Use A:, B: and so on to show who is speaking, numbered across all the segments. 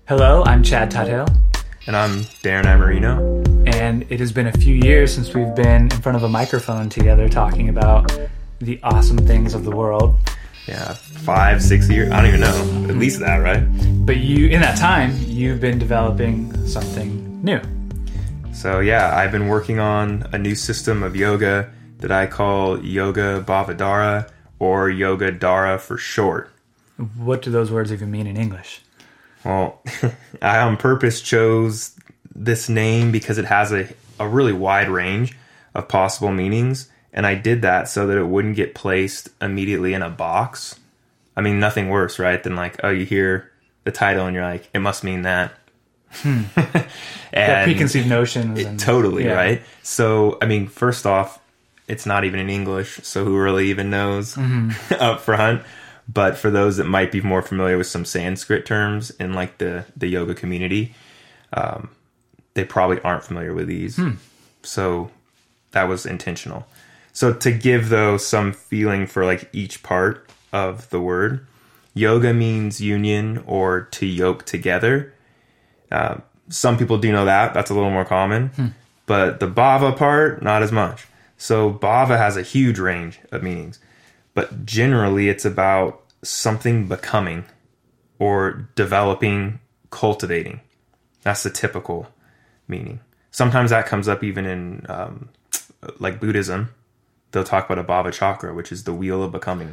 A: Hello, I'm Chad Tuthill.
B: And I'm Darren Amarino.
A: And it has been a few years since we've been in front of a microphone together talking about the awesome things of the world.
B: Yeah, 5, 6 years. I don't even know. At least that, right?
A: But in that time, you've been developing something new.
B: So yeah, I've been working on a new system of yoga that I call Yoga Bhavadhara, or Yoga Dara for short.
A: What do those words even mean in English?
B: Well, I on purpose chose this name because it has a really wide range of possible meanings. And I did that so that it wouldn't get placed immediately in a box. I mean, nothing worse, right? Than like, oh, you hear the title and you're like, it must mean that.
A: And preconceived notions.
B: Totally, yeah. Right? So, I mean, first off, it's not even in English, so who really even knows up front? But for those that might be more familiar with some Sanskrit terms in like the yoga community, they probably aren't familiar with these. So that was intentional. So to give, though, some feeling for like each part of the word, yoga means union or to yoke together. Some people do know that. That's a little more common. But the bhava part, not as much. So bhava has a huge range of meanings. But generally, it's about something becoming or developing, cultivating. That's the typical meaning. Sometimes that comes up even in like Buddhism. They'll talk about a bhava chakra, which is the wheel of becoming.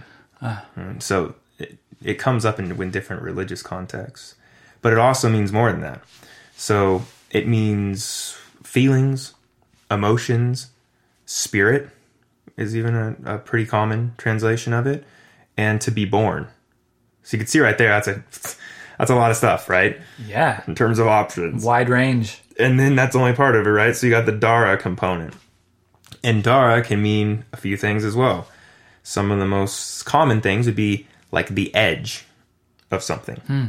B: So it comes up in different religious contexts. But it also means more than that. So it means feelings, emotions, spirit is even a pretty common translation of it, and to be born. So you can see right there, that's a lot of stuff, right?
A: Yeah.
B: In terms of options.
A: Wide range.
B: And then that's only part of it, right? So you got the Dara component. And Dara can mean a few things as well. Some of the most common things would be like the edge of something.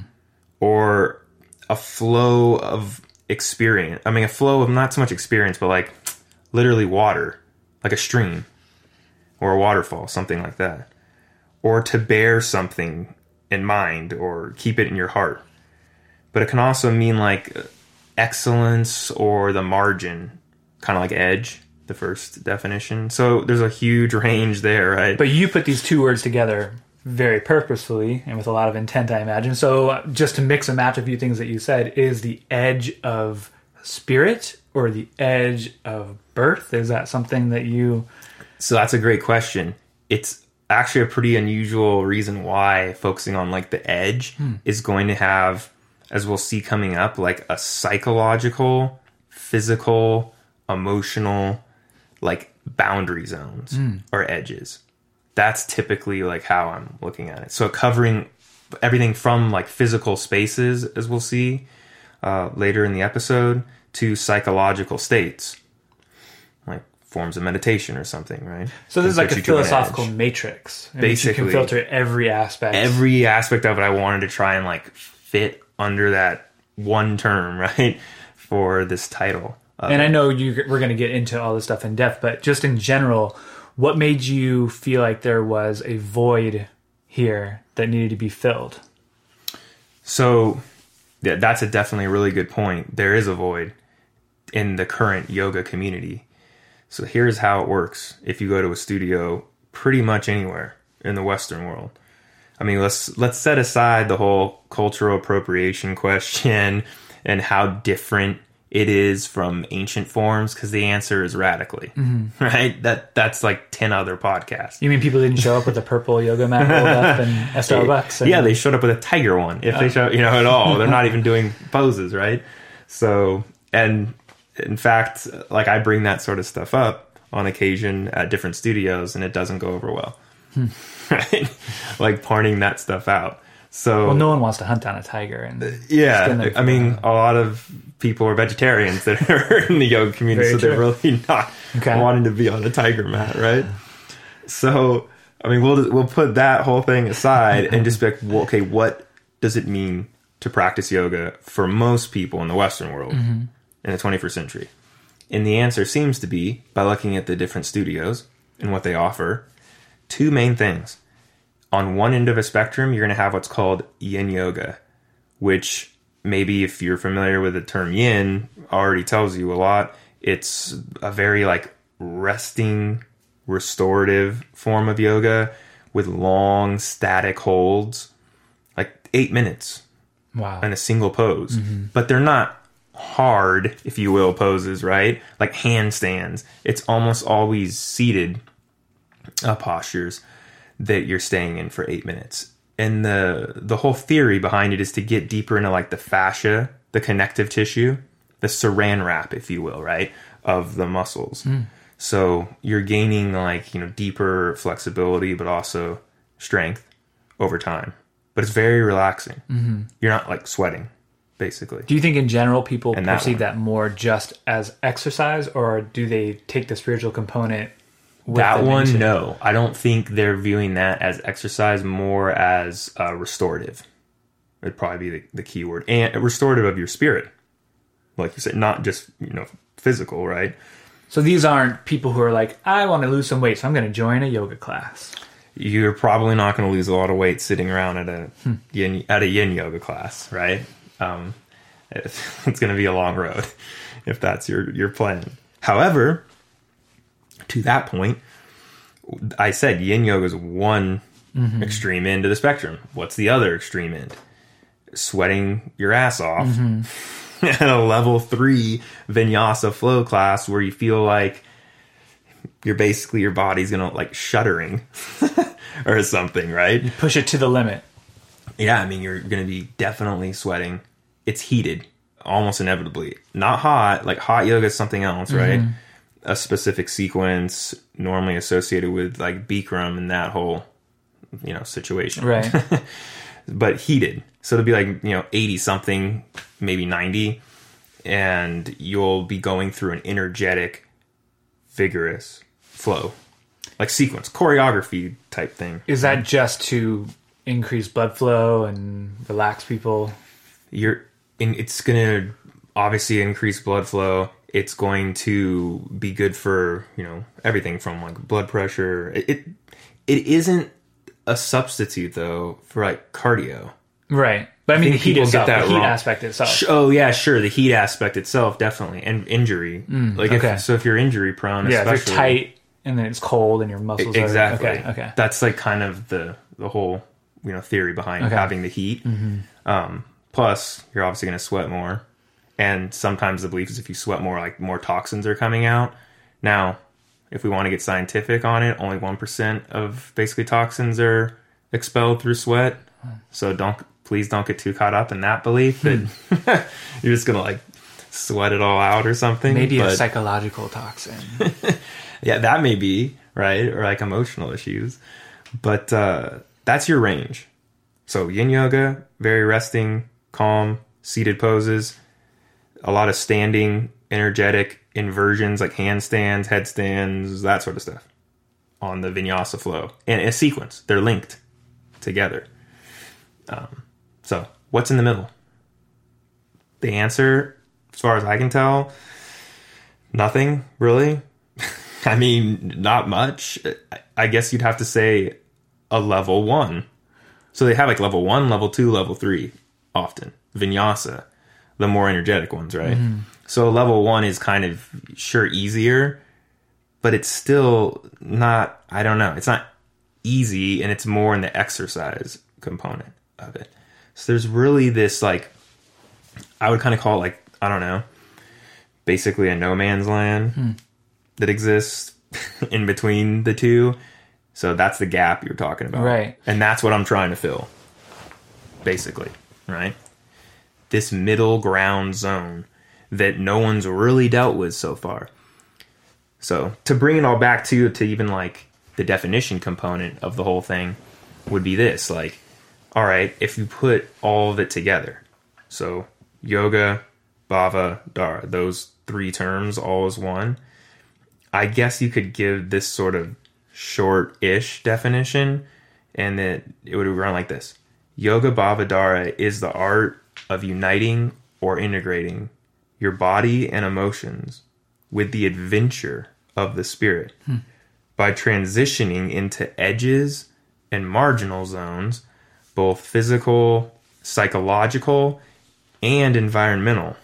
B: Or a flow of experience. I mean, a flow of not so much experience, but like literally water. Like a stream. Or a waterfall, something like that. Or to bear something in mind or keep it in your heart. But it can also mean like excellence or the margin, kind of like edge, the first definition. So there's a huge range there, right?
A: But you put these two words together very purposefully and with a lot of intent, I imagine. So just to mix and match a few things that you said, is the edge of spirit or the edge of birth? Is that something that you...
B: So that's a great question. It's actually a pretty unusual reason why focusing on like the edge is going to have, as we'll see coming up, like a psychological, physical, emotional, like boundary zones or edges. That's typically like how I'm looking at it. So covering everything from like physical spaces, as we'll see later in the episode, to psychological states. Like forms of meditation or something, right?
A: So this is like a philosophical matrix.
B: Basically.
A: You can filter every aspect.
B: Every aspect of it I wanted to try and like fit under that one term, right? For this title.
A: And I know we're going to get into all this stuff in depth, but just in general, what made you feel like there was a void here that needed to be filled?
B: So yeah, that's definitely a really good point. There is a void in the current yoga community. So here's how it works if you go to a studio pretty much anywhere in the Western world. I mean, let's set aside the whole cultural appropriation question and how different it is from ancient forms, because the answer is radically, right? That's like 10 other podcasts.
A: You mean people didn't show up with a purple yoga mat rolled up in a Starbucks?
B: Yeah, they showed up with a tiger one, if they show, at all. They're not even doing poses, right? So, and in fact, like I bring that sort of stuff up on occasion at different studios, and it doesn't go over well, right? Like pointing that stuff out. So,
A: well, no one wants to hunt down a tiger. And
B: I mean, a lot of people are vegetarians that are in the yoga community, so they're really not wanting to be on a tiger mat, right? So, I mean, we'll put that whole thing aside and just be like, well, okay, what does it mean to practice yoga for most people in the Western world in the 21st century? And the answer seems to be, by looking at the different studios and what they offer, two main things. On one end of a spectrum, you're going to have what's called yin yoga, which maybe if you're familiar with the term yin, already tells you a lot. It's a very like resting, restorative form of yoga with long static holds, like 8 minutes.
A: Wow.
B: In a single pose. But they're not hard, if you will, poses, right? Like handstands. It's almost always seated postures that you're staying in for 8 minutes. And the whole theory behind it is to get deeper into like the fascia, the connective tissue, the saran wrap, if you will, right, of the muscles. So you're gaining like, deeper flexibility, but also strength over time. But it's very relaxing. You're not like sweating, basically.
A: Do you think in general people
B: And
A: perceive that more just as exercise, or do they take the spiritual component with
B: That
A: them
B: one,
A: into-
B: no. I don't think they're viewing that as exercise, more as restorative. It'd probably be the key word. And restorative of your spirit. Like you said, not just, physical, right?
A: So these aren't people who are like, I want to lose some weight, so I'm going to join a yoga class.
B: You're probably not going to lose a lot of weight sitting around at a yin yoga class, right? It's going to be a long road if that's your plan. However, to that point, I said yin yoga is one extreme end of the spectrum. What's the other extreme end? Sweating your ass off at a level 3 vinyasa flow class where you feel like your body's gonna like shuddering or something, right?
A: You push it to the limit.
B: Yeah, I mean, you're gonna be definitely sweating. It's heated, almost inevitably. Not hot. Like hot yoga is something else, right? A specific sequence normally associated with like Bikram and that whole, situation.
A: Right.
B: But heated. So it'll be like, 80 something, maybe 90. And you'll be going through an energetic, vigorous flow. Like sequence, choreography type thing.
A: Is that just to increase blood flow and relax people?
B: It's going to obviously increase blood flow. It's going to be good for, everything from like blood pressure. It isn't a substitute though for like cardio.
A: Right. But I mean, the heat
B: people get
A: itself,
B: that
A: the heat
B: wrong.
A: aspect itself.
B: Oh yeah, sure. The heat aspect itself, definitely. And injury.
A: okay.
B: If you're injury prone,
A: Yeah, if
B: especially.
A: you're tight and then it's cold and your muscles
B: Exactly.
A: are... Okay.
B: That's like kind of the whole, theory behind having the heat. Plus, you're obviously going to sweat more. And sometimes the belief is if you sweat more, like more toxins are coming out. Now, if we want to get scientific on it, only 1% of basically toxins are expelled through sweat. So please don't get too caught up in that belief that you're just going to like sweat it all out or something.
A: Maybe a psychological toxin.
B: Yeah, that may be, right? Or like emotional issues. But that's your range. So yin yoga, very resting, calm, seated poses. A lot of standing, energetic inversions like handstands, headstands, that sort of stuff on the vinyasa flow. And a sequence. They're linked together. So what's in the middle? The answer, as far as I can tell, nothing really. I mean, not much. I guess you'd have to say a level 1. So they have like level 1, level 2, level 3 often. Vinyasa, the more energetic ones, right? So level 1 is kind of sure easier, but it's still not, I don't know, it's not easy, and it's more in the exercise component of it. So there's really this like, I would kind of call it like, I don't know, basically a no man's land that exists in between the two. So that's the gap you're talking about.
A: Right.
B: And that's what I'm trying to fill, basically, right? This middle ground zone that no one's really dealt with so far. So to bring it all back to even like the definition component of the whole thing would be this, like, all right, if you put all of it together, so yoga, bhava, dara, those 3 terms all as one, I guess you could give this sort of short-ish definition, and that it would run like this. Yoga bhava dara is the art of uniting or integrating your body and emotions with the adventure of the spirit by transitioning into edges and marginal zones, both physical, psychological, and environmental.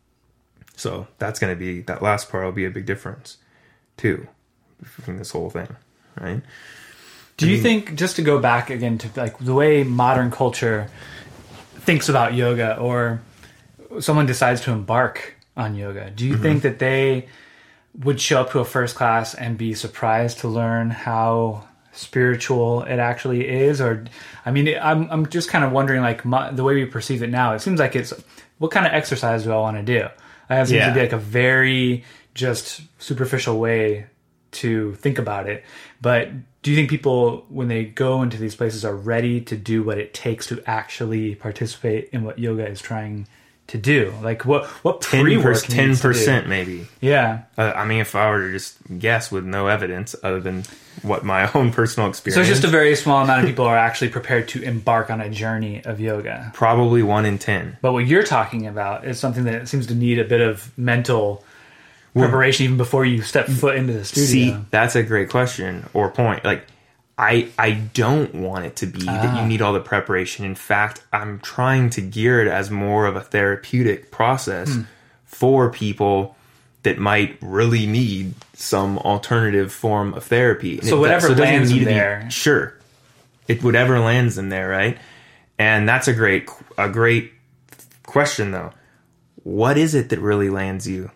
B: So that's going to be, that last part will be a big difference too from this whole thing, right?
A: Do you think, just to go back again to like the way modern culture thinks about yoga, or someone decides to embark on yoga, do you think that they would show up to a first class and be surprised to learn how spiritual it actually is? Or, I mean, I'm just kind of wondering, like, the way we perceive it now, it seems like it's, what kind of exercise do I want to do? That seems to be like a very just superficial way to think about it. But do you think people, when they go into these places, are ready to do what it takes to actually participate in what yoga is trying to do? Like, what pre-work
B: 10% maybe.
A: Yeah.
B: I mean, if I were to just guess with no evidence other than what my own personal experience.
A: So it's just a very small amount of people are actually prepared to embark on a journey of yoga.
B: Probably 1 in 10.
A: But what you're talking about is something that seems to need a bit of mental preparation even before you step foot into the studio.
B: See, that's a great question or point. Like, I don't want it to be that you need all the preparation. In fact, I'm trying to gear it as more of a therapeutic process for people that might really need some alternative form of therapy. And
A: so whatever lands them there.
B: Sure. Whatever lands them there, right? And that's a great question, though. What is it that really lands you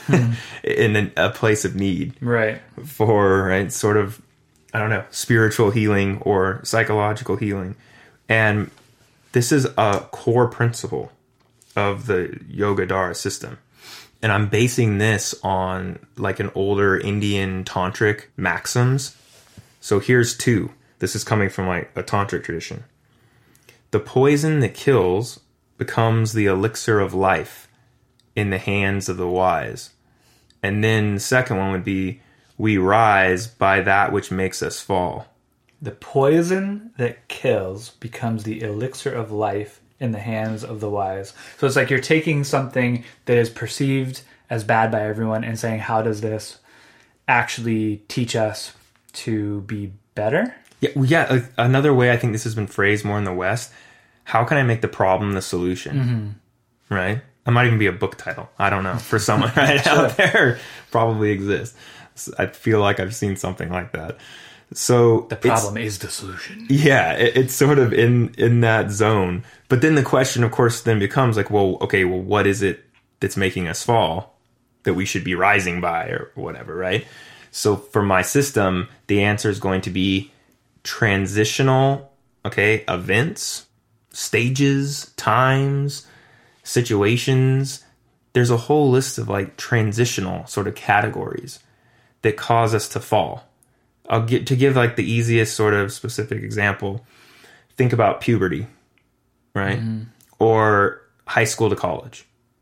B: in a place of need?
A: Right.
B: For, sort of, I don't know, spiritual healing or psychological healing. And this is a core principle of the Yogadhara system. And I'm basing this on like an older Indian tantric maxims. So here's 2. This is coming from like a tantric tradition. The poison that kills becomes the elixir of life in the hands of the wise. And then the second one would be, we rise by that which makes us fall.
A: The poison that kills becomes the elixir of life in the hands of the wise. So it's like you're taking something that is perceived as bad by everyone and saying, how does this actually teach us to be better?
B: Yeah. Another way I think this has been phrased more in the West, how can I make the problem the solution? Right? It might even be a book title. I don't know. For someone out there, probably exists. I feel like I've seen something like that. So
A: the problem is the solution.
B: Yeah, it's sort of in that zone. But then the question, of course, then becomes like, well, what is it that's making us fall that we should be rising by or whatever, right? So for my system, the answer is going to be transitional, events, stages, times, situations. There's a whole list of like transitional sort of categories that cause us to fall. To give like the easiest sort of specific example, think about puberty, right? Or high school to college,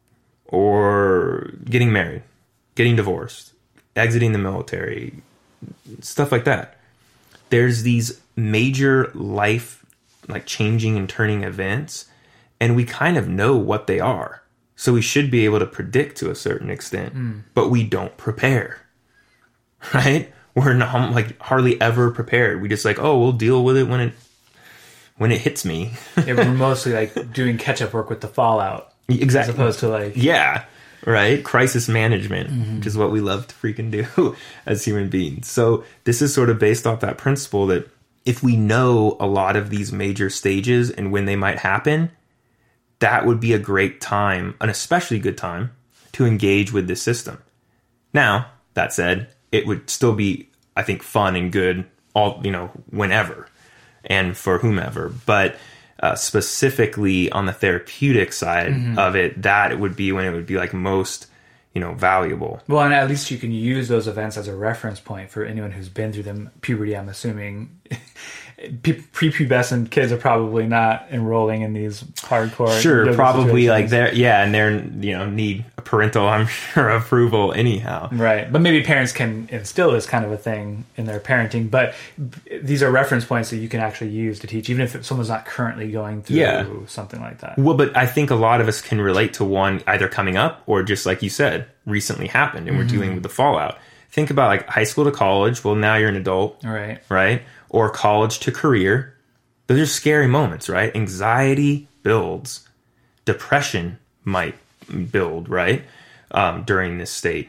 B: or getting married, getting divorced, exiting the military, stuff like that. There's these major life, like changing and turning events, and we kind of know what they are. So we should be able to predict to a certain extent, but we don't prepare, right? We're not like hardly ever prepared. We just like, we'll deal with it when it hits me.
A: We're mostly like doing catch-up work with the fallout.
B: Exactly.
A: As opposed to like...
B: Yeah, right? Crisis management, which is what we love to freaking do as human beings. So this is sort of based off that principle that if we know a lot of these major stages and when they might happen, that would be a great time, an especially good time, to engage with the system. Now, that said, it would still be, I think, fun and good whenever and for whomever. But specifically on the therapeutic side of it, that it would be when it would be like most, valuable.
A: Well, and at least you can use those events as a reference point for anyone who's been through them. Puberty, I'm assuming. Prepubescent kids are probably not enrolling in these hardcore.
B: Sure, probably like they're need a parental, I'm sure, approval anyhow.
A: Right, but maybe parents can instill this kind of a thing in their parenting. But these are reference points that you can actually use to teach, even if someone's not currently going through something like that.
B: Well, but I think a lot of us can relate to one either coming up or just like you said, recently happened, and we're dealing with the fallout. Think about like high school to college. Well, now you're an adult, right? Or college to career. Those are scary moments, right? Anxiety builds. Depression might build, right? During this state.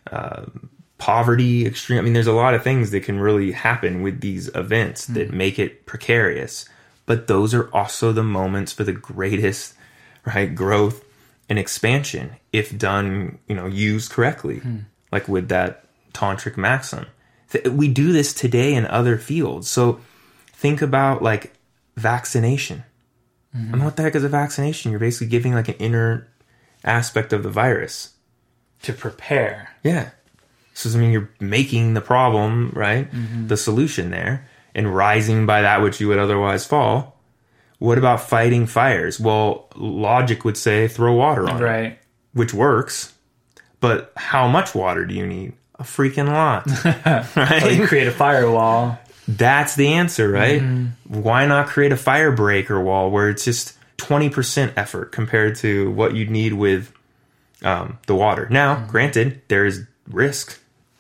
B: Poverty, extreme. I mean, there's a lot of things that can really happen with these events that make it precarious. But those are also the moments for the greatest, right, growth and expansion if done, used correctly. Like with that tantric maxim. We do this today in other fields. So think about like vaccination. I mean, what the heck is a vaccination? You're basically giving like an inner aspect of the virus.
A: To prepare.
B: Yeah. So, I mean, you're making the problem, right? The solution there, and rising by that which you would otherwise fall. What about fighting fires? Well, logic would say throw water on it, which works. But how much water do you need? A freaking lot, right?
A: Or you create a firewall.
B: That's the answer, right? Why not create a fire breaker wall where it's just 20% effort compared to what you'd need with the water? Now, granted, there is risk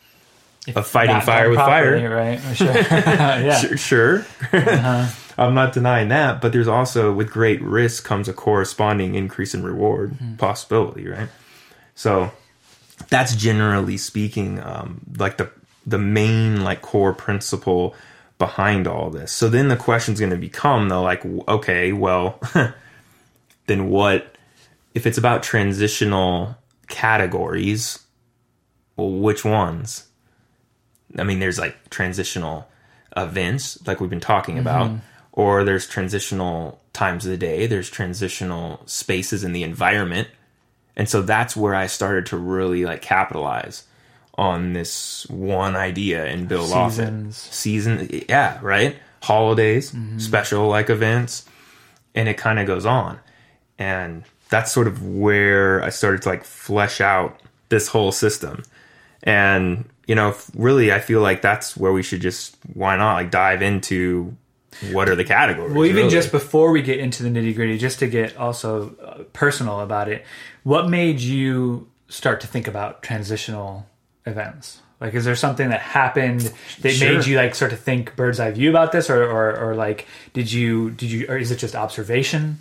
B: of fighting fire with
A: properly,
B: fire.
A: Right? Sure. Yeah.
B: Sure. I'm not denying that, but there's also, with great risk comes a corresponding increase in reward possibility, right? So that's generally speaking, like the main like core principle behind all this. So then the question's going to become though, like, okay, well, then what if it's about transitional categories? Well, which ones? I mean, there's like transitional events like we've been talking about, or there's transitional times of the day, there's transitional spaces in the environment. And so that's where I started to really like capitalize on this one idea and build off it. Seasons. Yeah, right? Holidays, special like events, and it kind of goes on. And that's sort of where I started to like flesh out this whole system. And, really, I feel like that's where we should just, why not, like dive into what are the categories?
A: Well, even just before we get into the nitty gritty, just to get also personal about it, what made you start to think about transitional events? Like, is there something that happened that made you like start to think bird's eye view about this, or like, did you, or is it just observation?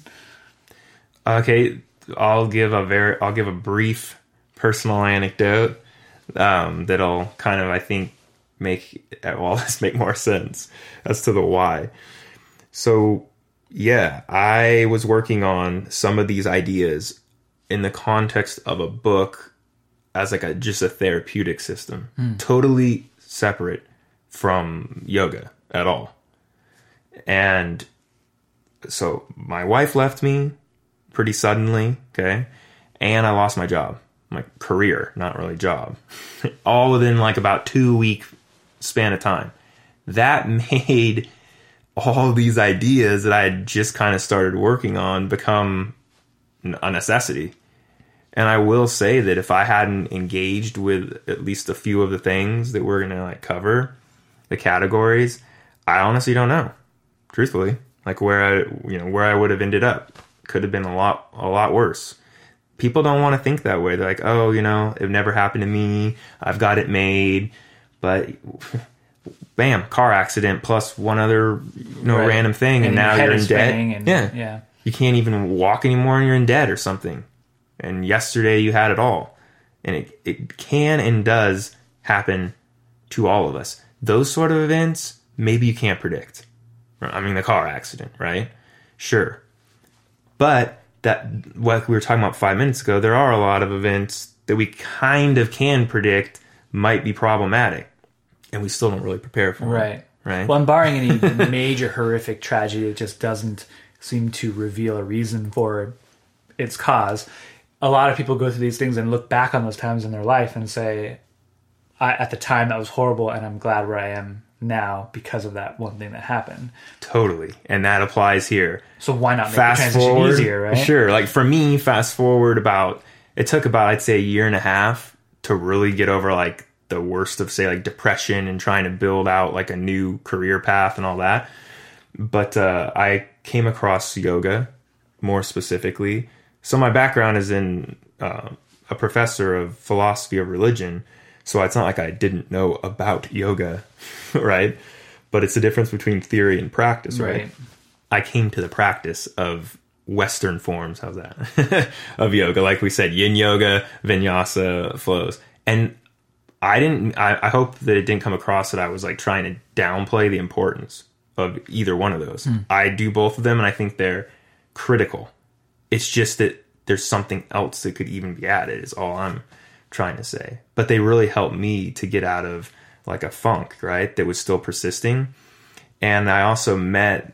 B: Okay, I'll give a brief personal anecdote that'll kind of, I think, make all this make more sense as to the why. So, yeah, I was working on some of these ideas in the context of a book as like just a therapeutic system, totally separate from yoga at all. And so my wife left me pretty suddenly, okay? And I lost my job, my career, not really job, all within like about 2-week span of time. That made all these ideas that I had just kind of started working on become a necessity. And I will say that if I hadn't engaged with at least a few of the things that we're going to like cover, the categories, I honestly don't know, truthfully, like where I would have ended up. Could have been a lot worse. People don't want to think that way. They're like, oh, it never happened to me. I've got it made. But bam, car accident plus one other random thing, and now you're in debt.
A: Yeah.
B: You can't even walk anymore, and you're in debt or something. And yesterday you had it all. And it can and does happen to all of us. Those sort of events, maybe you can't predict. I mean, the car accident, right? Sure. But that, like we were talking about 5 minutes ago, there are a lot of events that we kind of can predict might be problematic. And we still don't really prepare for them. Right.
A: Well, and barring any major horrific tragedy, it just doesn't seem to reveal a reason for its cause. A lot of people go through these things and look back on those times in their life and say, at the time that was horrible, and I'm glad where I am now because of that one thing that happened.
B: Totally. And that applies here.
A: So why not make the transition easier, right?
B: Sure. Like for me, fast forward it took about, I'd say, 1.5 years to really get over like the worst of, say, like depression and trying to build out like a new career path and all that. But I came across yoga more specifically. So my background is in a professor of philosophy of religion. So it's not like I didn't know about yoga, right? But it's the difference between theory and practice, right? I came to the practice of Western forms, how's that, of yoga. Like we said, yin yoga, vinyasa flows. And I hope that it didn't come across that I was like trying to downplay the importance of either one of those. I do both of them, and I think they're critical. It's just that there's something else that could even be added is all I'm trying to say. But they really helped me to get out of like a funk, right, that was still persisting. And I also met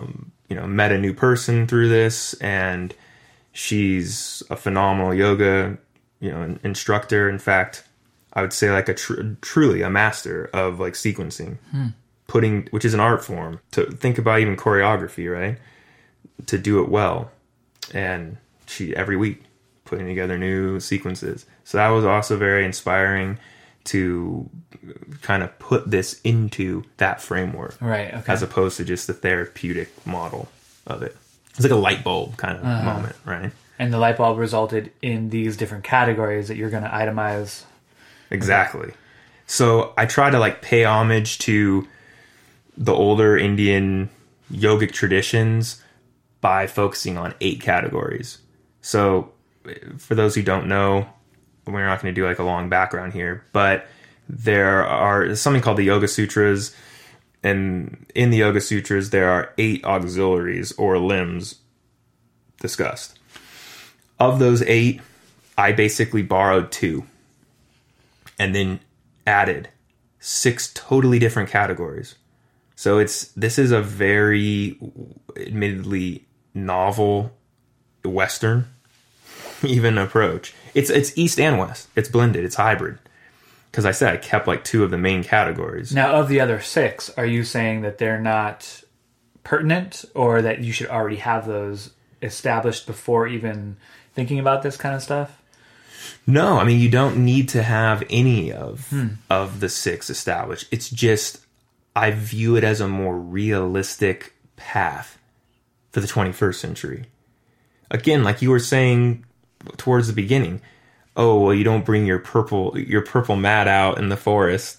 B: a new person through this, and she's a phenomenal yoga, instructor. In fact, I would say like truly a master of like sequencing, which is an art form. To think about even choreography, right? To do it well. And she every week putting together new sequences. So that was also very inspiring to kind of put this into that framework.
A: Right. Okay.
B: As opposed to just the therapeutic model of it. It's like a light bulb kind of moment, right?
A: And the light bulb resulted in these different categories that you're going to itemize.
B: Exactly. Okay. So I try to like pay homage to the older Indian yogic traditions by focusing on 8 categories. So for those who don't know, we're not going to do like a long background here, but there's something called the Yoga Sutras. And in the Yoga Sutras, there are 8 auxiliaries or limbs discussed. Of those 8, I basically borrowed 2 and then added 6 totally different categories. So this is a very admittedly novel Western even approach. It's East and West. It's blended. It's hybrid. Because I said I kept like 2 of the main categories.
A: Now, of the other 6, are you saying that they're not pertinent, or that you should already have those established before even thinking about this kind of stuff?
B: No, I mean, you don't need to have any of the 6 established. It's just, I view it as a more realistic path for the 21st century. Again, like you were saying towards the beginning, oh, well, you don't bring your purple mat out in the forest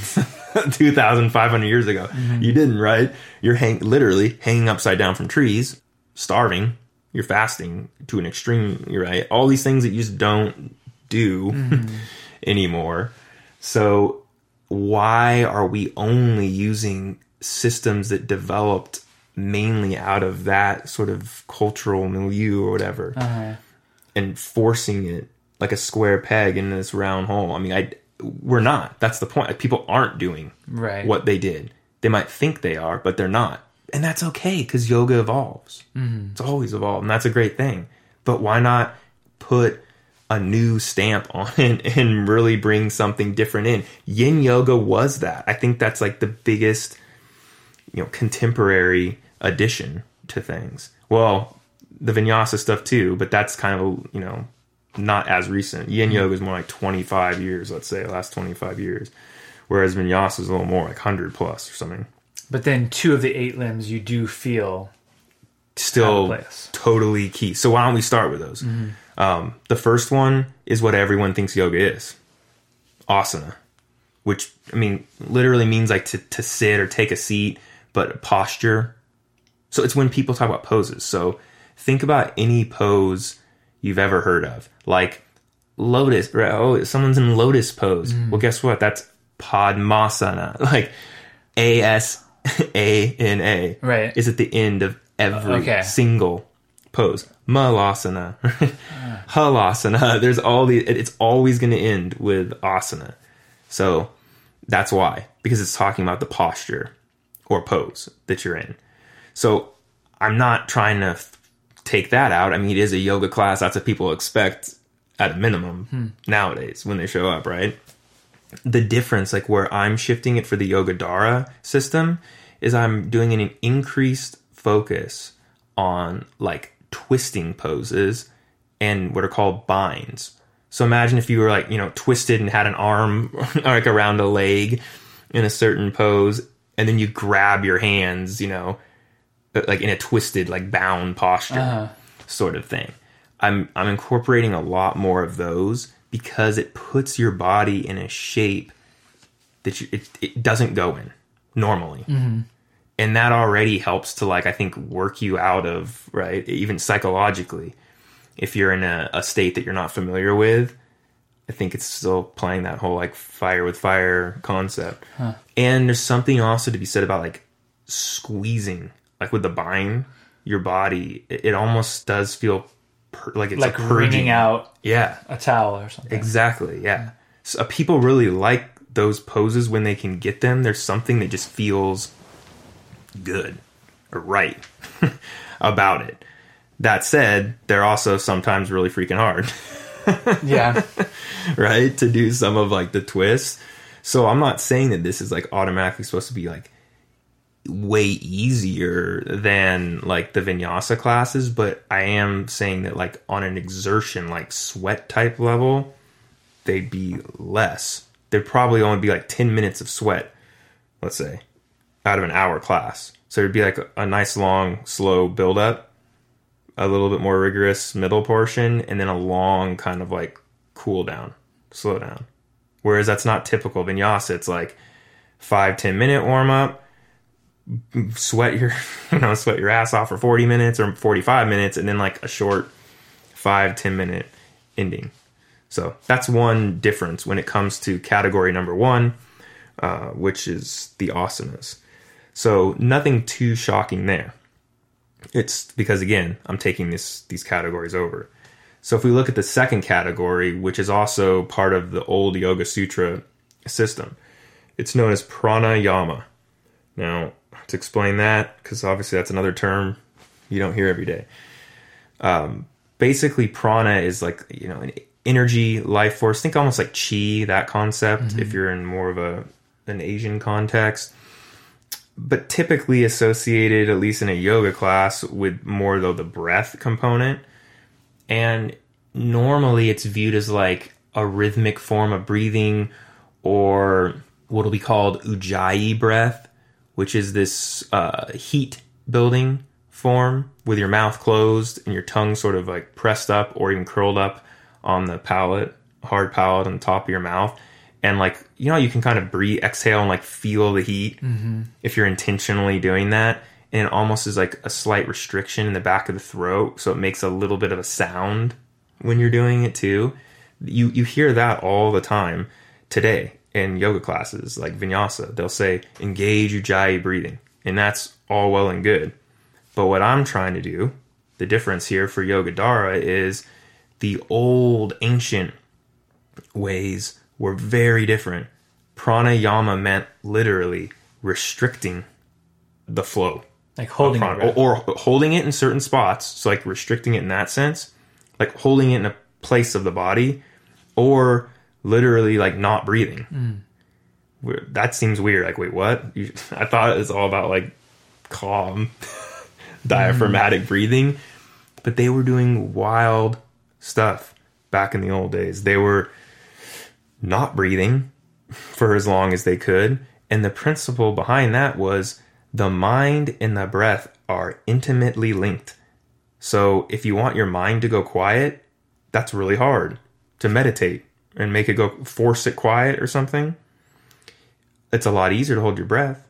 B: 2,500 years ago. You didn't, right? You're literally hanging upside down from trees, starving. You're fasting to an extreme, right? All these things that you just don't do anymore. So why are we only using systems that developed mainly out of that sort of cultural milieu or whatever and forcing it like a square peg in this round hole? I mean, we're not. That's the point. People aren't doing what they did. They might think they are, but they're not. And that's okay, because yoga evolves. It's always evolved, and that's a great thing. But why not put a new stamp on it and really bring something different in? Yin yoga was that. I think that's like the biggest, contemporary addition to things. Well, the vinyasa stuff too, but that's kind of, not as recent. Yin yoga is more like 25 years, let's say, last 25 years. Whereas vinyasa is a little more like 100 plus or something.
A: But then 2 of the 8 limbs you do feel
B: still totally key. So why don't we start with those? The first one is what everyone thinks yoga is. Asana. Which, I mean, literally means like to sit or take a seat, but posture. So it's when people talk about poses. So think about any pose you've ever heard of. Like lotus. Right? Oh, someone's in lotus pose. Well, guess what? That's Padmasana. Like ASANA is at the end of every single pose. Malasana, Halasana. There's all these. It's always going to end with asana. So that's why, because it's talking about the posture or pose that you're in. So I'm not trying to take that out. I mean, it is a yoga class. That's what people expect at a minimum nowadays when they show up, right? The difference, like where I'm shifting it for the Yogadhara system, is I'm doing an increased focus on like twisting poses and what are called binds. So imagine if you were like, twisted and had an arm like around a leg in a certain pose, and then you grab your hands, like in a twisted, like bound posture sort of thing. I'm incorporating a lot more of those because it puts your body in a shape that it doesn't go in normally. And that already helps to, like, I think, work you out of, right, even psychologically. If you're in a state that you're not familiar with, I think it's still playing that whole, like, fire with fire concept. Huh. And there's something also to be said about, like, squeezing, like with the bind, your body, it almost does feel like it's
A: like wringing out
B: a
A: towel or something.
B: Exactly, yeah. So people really like those poses when they can get them. There's something that just feels good or right about it. That said, they're also sometimes really freaking hard.
A: Yeah.
B: Right? To do some of, like, the twists. So I'm not saying that this is, like, automatically supposed to be, like, way easier than, like, the vinyasa classes, but I am saying that, like, on an exertion, like, sweat type level, they'd be less. There'd probably only be, like, 10 minutes of sweat, let's say, out of an hour class. So it'd be, like, a nice, long, slow build-up, a little bit more rigorous middle portion, and then a long kind of, like, cool down, slow down. Whereas that's not typical vinyasa. It's, like, 5-10 minute warm-up, sweat your ass off for 40 minutes or 45 minutes, and then, like, a short 5-10 minute ending. So that's one difference when it comes to category number 1, which is the asanas. So nothing too shocking there. It's because, again, I'm taking these categories over. So if we look at the second category, which is also part of the old Yoga Sutra system, it's known as pranayama. Now, to explain that, because obviously that's another term you don't hear every day. Basically, prana is like, an energy, life force. Think almost like chi, that concept, if you're in more of an Asian context. But typically associated, at least in a yoga class, with more, though, the breath component. And normally it's viewed as like a rhythmic form of breathing, or what will be called ujjayi breath, which is this heat building form with your mouth closed and your tongue sort of like pressed up or even curled up on the palate, hard palate on the top of your mouth. And, like, you can kind of breathe, exhale, and, like, feel the heat if you're intentionally doing that. And it almost is like a slight restriction in the back of the throat, so it makes a little bit of a sound when you're doing it too. You hear that all the time today in yoga classes, like vinyasa. They'll say, engage ujjayi breathing. And that's all well and good. But what I'm trying to do, the difference here for Yogadhara, is the old ancient ways were very different. Pranayama meant literally restricting the flow.
A: Like holding it.
B: Or holding it in certain spots. So, like, restricting it in that sense. Like holding it in a place of the body. Or literally, like, not breathing. That seems weird. Like, wait, what? I thought it was all about, like, calm, diaphragmatic breathing. But they were doing wild stuff back in the old days. They were not breathing for as long as they could. And the principle behind that was the mind and the breath are intimately linked. So if you want your mind to go quiet, that's really hard to meditate and make it go, force it quiet or something. It's a lot easier to hold your breath,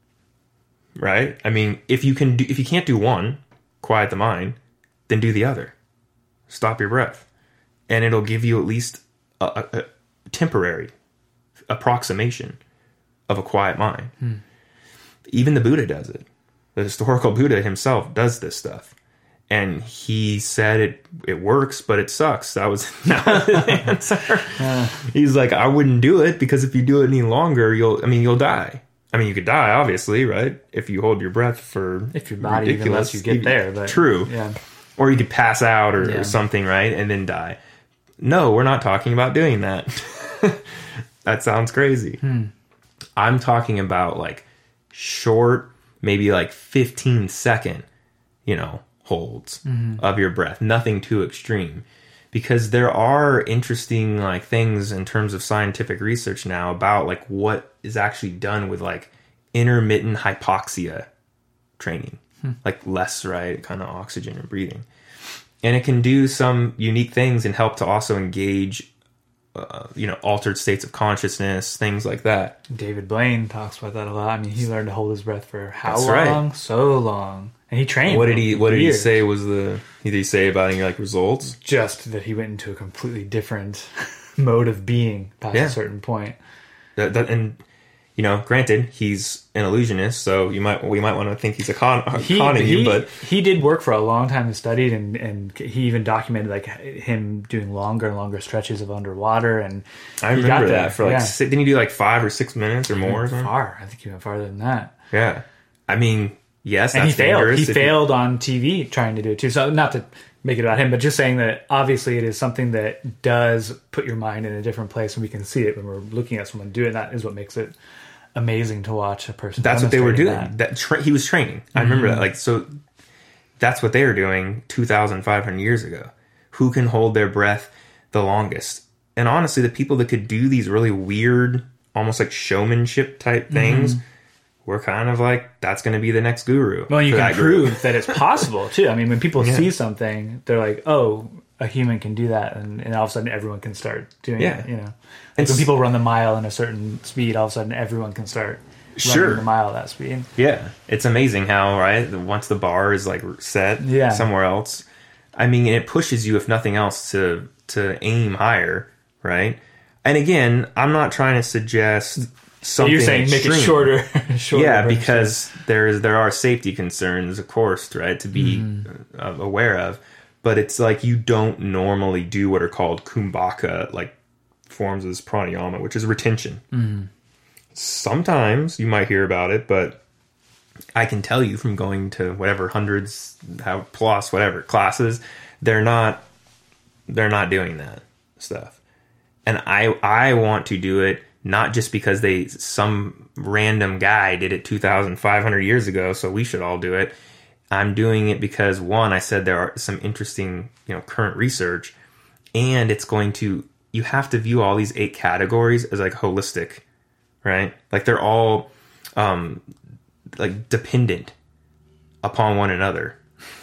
B: right? I mean, if you can't do one, quiet the mind, then do the other. Stop your breath. And it'll give you at least a temporary approximation of a quiet mind. Even the Buddha does it. The historical Buddha himself does this stuff. And he said it works, but it sucks. That was his answer. He's like, I wouldn't do it because if you do it any longer, you'll die. I mean, you could die, obviously, right? If you hold your breath for
A: if your body even lets you get there. But,
B: true.
A: Yeah.
B: Or you could pass out or something, right? And then die. No, we're not talking about doing that. That sounds crazy. I'm talking about, like, short, maybe like 15-second, holds of your breath. Nothing too extreme. Because there are interesting, like, things in terms of scientific research now about, like, what is actually done with, like, intermittent hypoxia training. Like less, right, kind of oxygen and breathing. And it can do some unique things and help to also engage altered states of consciousness, things like that.
A: David Blaine talks about that a lot. I mean, he learned to hold his breath for how
B: That's
A: long?
B: right.
A: So long. And he trained.
B: What did he
A: years.
B: say did he say about any like results?
A: Just that he went into a completely different mode of being past a certain point.
B: And granted, he's an illusionist, so we might want to think he's conning you, but
A: he did work for a long time and studied, and he even documented like him doing longer and longer stretches of underwater. And
B: I remember that for like didn't he do like 5 or 6 minutes or more?
A: Far, I think he went farther than that.
B: Yeah, I mean, yes,
A: and
B: that's
A: he failed.
B: dangerous.
A: He failed on TV trying to do it too. So not to make it about him, but just saying that obviously it is something that does put your mind in a different place, and we can see it when we're looking at someone do it. That is what makes it amazing to watch a person.
B: That's what they were doing. He was training. I remember that. Like, so that's what they were doing 2,500 years ago. Who can hold their breath the longest? And honestly, the people that could do these really weird, almost like showmanship type things, were kind of like, that's going to be the next guru.
A: Well, you can prove that it's possible too. I mean, when people see something, they're like, oh, a human can do that, and all of a sudden everyone can start doing it. And when people run the mile in a certain speed, all of a sudden everyone can start running the mile at that speed.
B: Yeah, it's amazing how once the bar is like set somewhere else, I mean, it pushes you, if nothing else, to aim higher, right? And again, I'm not trying to suggest something.
A: You're saying
B: extreme.
A: Make it shorter.
B: Yeah, because there are safety concerns, of course, right, to be aware of. But it's like you don't normally do what are called kumbhaka, like forms of this pranayama, which is retention. Sometimes you might hear about it, but I can tell you from going to whatever hundreds, plus whatever classes, they're not doing that stuff. And I want to do it not just because some random guy did it 2,500 years ago, so we should all do it. I'm doing it because, one, I said there are some interesting, current research, and you have to view all these 8 categories as like holistic, right? Like they're all like dependent upon one another.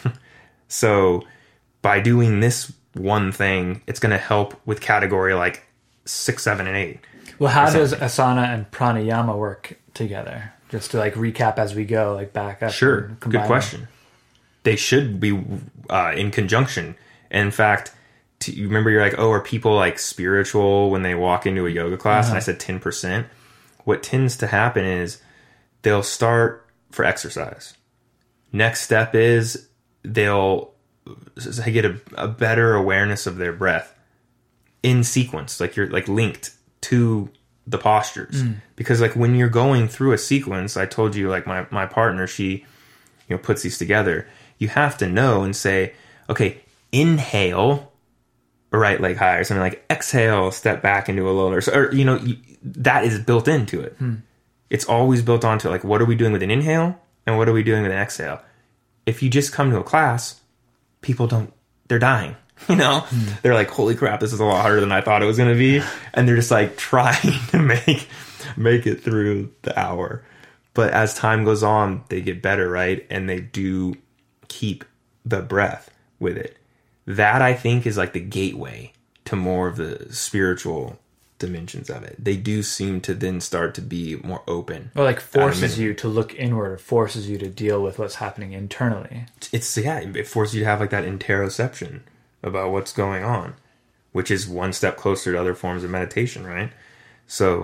B: So by doing this one thing, it's going to help with category like 6, 7, and 8.
A: Well, how does asana and pranayama work together? Just to like recap as we go, like back up.
B: Sure, good question. They should be in conjunction. In fact, you remember you're like, oh, are people like spiritual when they walk into a yoga class? And I said 10%. What tends to happen is they'll start for exercise. Next step is they'll get a better awareness of their breath in sequence, like you're like linked to the postures. Because like when you're going through a sequence, I told you like my partner, she puts these together. You have to know and say, okay, inhale, right leg high, or something like exhale, step back into a lower, or that is built into it. It's always built onto it. Like, what are we doing with an inhale and what are we doing with an exhale? If you just come to a class, people they're dying. They're like, holy crap, this is a lot harder than I thought it was going to be. And they're just like trying to make it through the hour. But as time goes on, they get better, right? And they do keep the breath with it. That, I think, is like the gateway to more of the spiritual dimensions of it. They do seem to then start to be more open.
A: Or like forces you to look inward, forces you to deal with what's happening internally.
B: It forces you to have like that interoception about what's going on, which is one step closer to other forms of meditation, right? So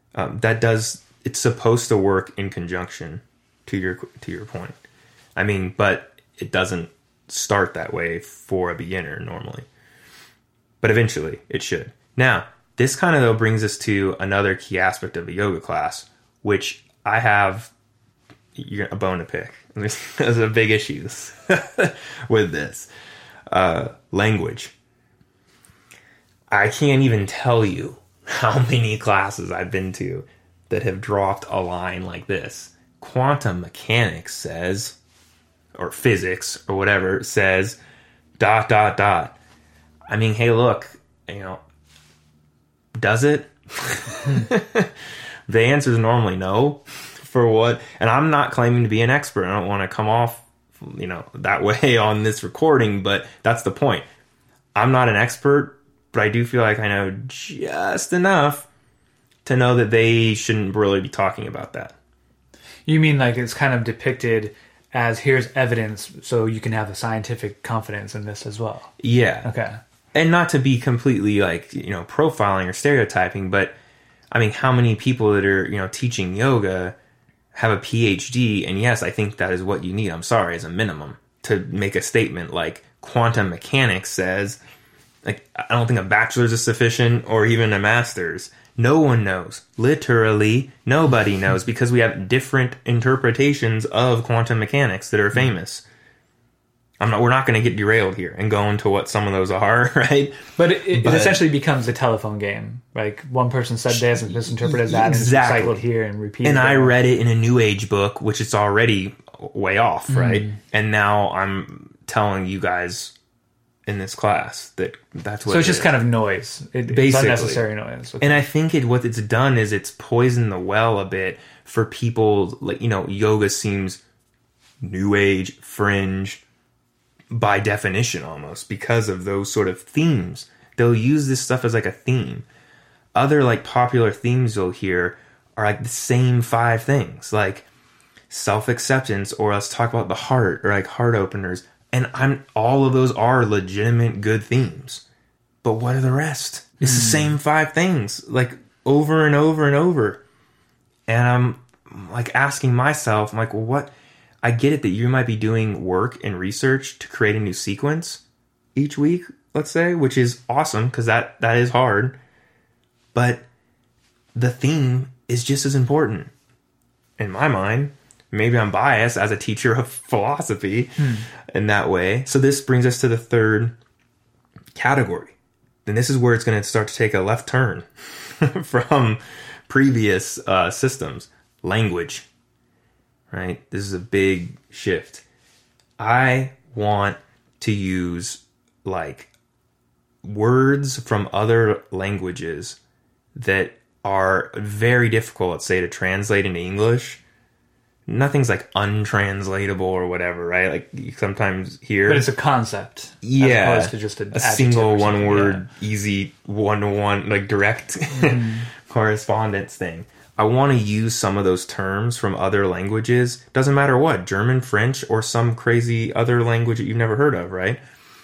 B: it's supposed to work in conjunction to your point. I mean, but it doesn't start that way for a beginner normally, but eventually it should. Now, this kind of though brings us to another key aspect of a yoga class, which I have a bone to pick. There's a big issues with this. Language. I can't even tell you how many classes I've been to that have dropped a line like this. Quantum mechanics says, or physics or whatever says, ... I mean, hey, look, does it? The answer is normally no. For what? And I'm not claiming to be an expert. I don't want to come off that way on this recording, but that's the point. I'm not an expert. but I do feel like I know just enough to know that they shouldn't really be talking about that.
A: You mean like it's kind of depicted as here's evidence so you can have the scientific confidence in this as well?
B: Yeah.
A: Okay.
B: And not to be completely like, profiling or stereotyping, but I mean, how many people that are, teaching yoga have a PhD? And yes, I think that is what you need. I'm sorry, as a minimum, to make a statement like quantum mechanics says. Like, I don't think a bachelor's is sufficient or even a master's. No one knows. Literally, nobody knows because we have different interpretations of quantum mechanics that are famous. We're not going to get derailed here and go into what some of those are, right?
A: But it essentially becomes a telephone game. Like, one person said this and misinterpreted that,
B: exactly.
A: And it's recycled here and repeated.
B: And I read it in a New Age book, which is already way off, right? And now I'm telling you guys in this class that's what.
A: So it's just kind of noise. It's unnecessary noise. Okay.
B: And I think what it's done is it's poisoned the well a bit for people. Like, yoga seems New Age, fringe, by definition almost, because of those sort of themes. They'll use this stuff as like a theme. Other like popular themes you'll hear are like the same 5 things, like self-acceptance, or let's talk about the heart, or like heart openers. And all of those are legitimate good themes. But what are the rest? It's the same 5 things, like over and over and over. And I'm like asking myself, I'm like, well, what? I get it that you might be doing work and research to create a new sequence each week, let's say, which is awesome because that is hard. But the theme is just as important in my mind. Maybe I'm biased as a teacher of philosophy in that way. So this brings us to the third category. And this is where it's going to start to take a left turn from previous systems. Language. Right? This is a big shift. I want to use like words from other languages that are very difficult, let's say, to translate into English. Nothing's like untranslatable or whatever, right? Like you sometimes hear,
A: but it's a concept,
B: yeah,
A: as opposed to just a
B: single one word, easy one-to-one, like direct correspondence thing. I want to use some of those terms from other languages. Doesn't matter what, German, French, or some crazy other language that you've never heard of, right?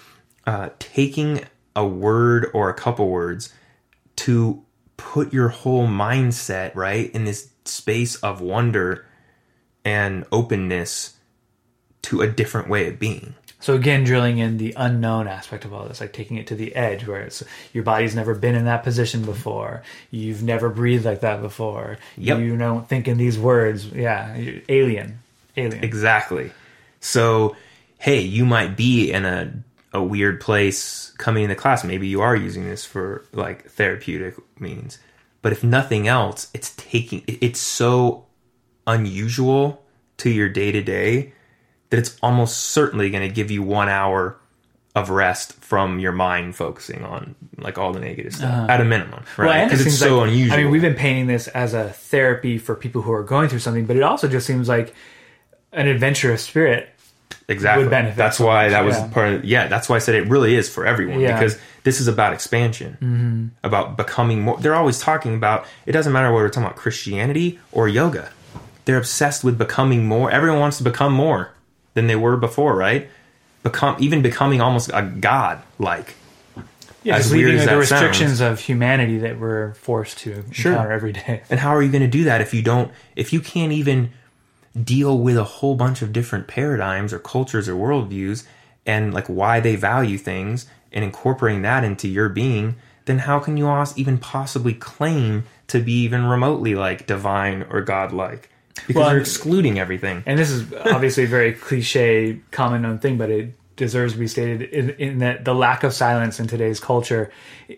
B: Taking a word or a couple words to put your whole mindset, right, in this space of wonder and openness to a different way of being.
A: So again, drilling in the unknown aspect of all this, like taking it to the edge where it's, your body's never been in that position before. You've never breathed like that before.
B: Yep.
A: You don't think in these words. Yeah. Alien.
B: Exactly. So, hey, you might be in a weird place coming into class. Maybe you are using this for like therapeutic means. But if nothing else, it's so unusual to your day-to-day that it's almost certainly going to give you 1 hour of rest from your mind focusing on like all the negative stuff at a minimum, right? Because it's so unusual.
A: I mean, we've been painting this as a therapy for people who are going through something, but it also just seems like an adventurous spirit.
B: Exactly.
A: Would benefit.
B: That's why that was part of. Yeah, that's why I said it really is for everyone because this is about expansion, about becoming more. They're always talking about. It doesn't matter whether we're talking about Christianity or yoga. They're obsessed with becoming more. Everyone wants to become more than they were before, right? Becoming almost a god, like.
A: Yeah, just leaving the restrictions of humanity that we're forced to encounter every day.
B: And how are you going to do that if you can't even deal with a whole bunch of different paradigms or cultures or worldviews and like why they value things and incorporating that into your being? Then how can you even possibly claim to be even remotely like divine or godlike? Because you're excluding everything.
A: And this is obviously a very cliche, common known thing, but it deserves to be stated in that the lack of silence in today's culture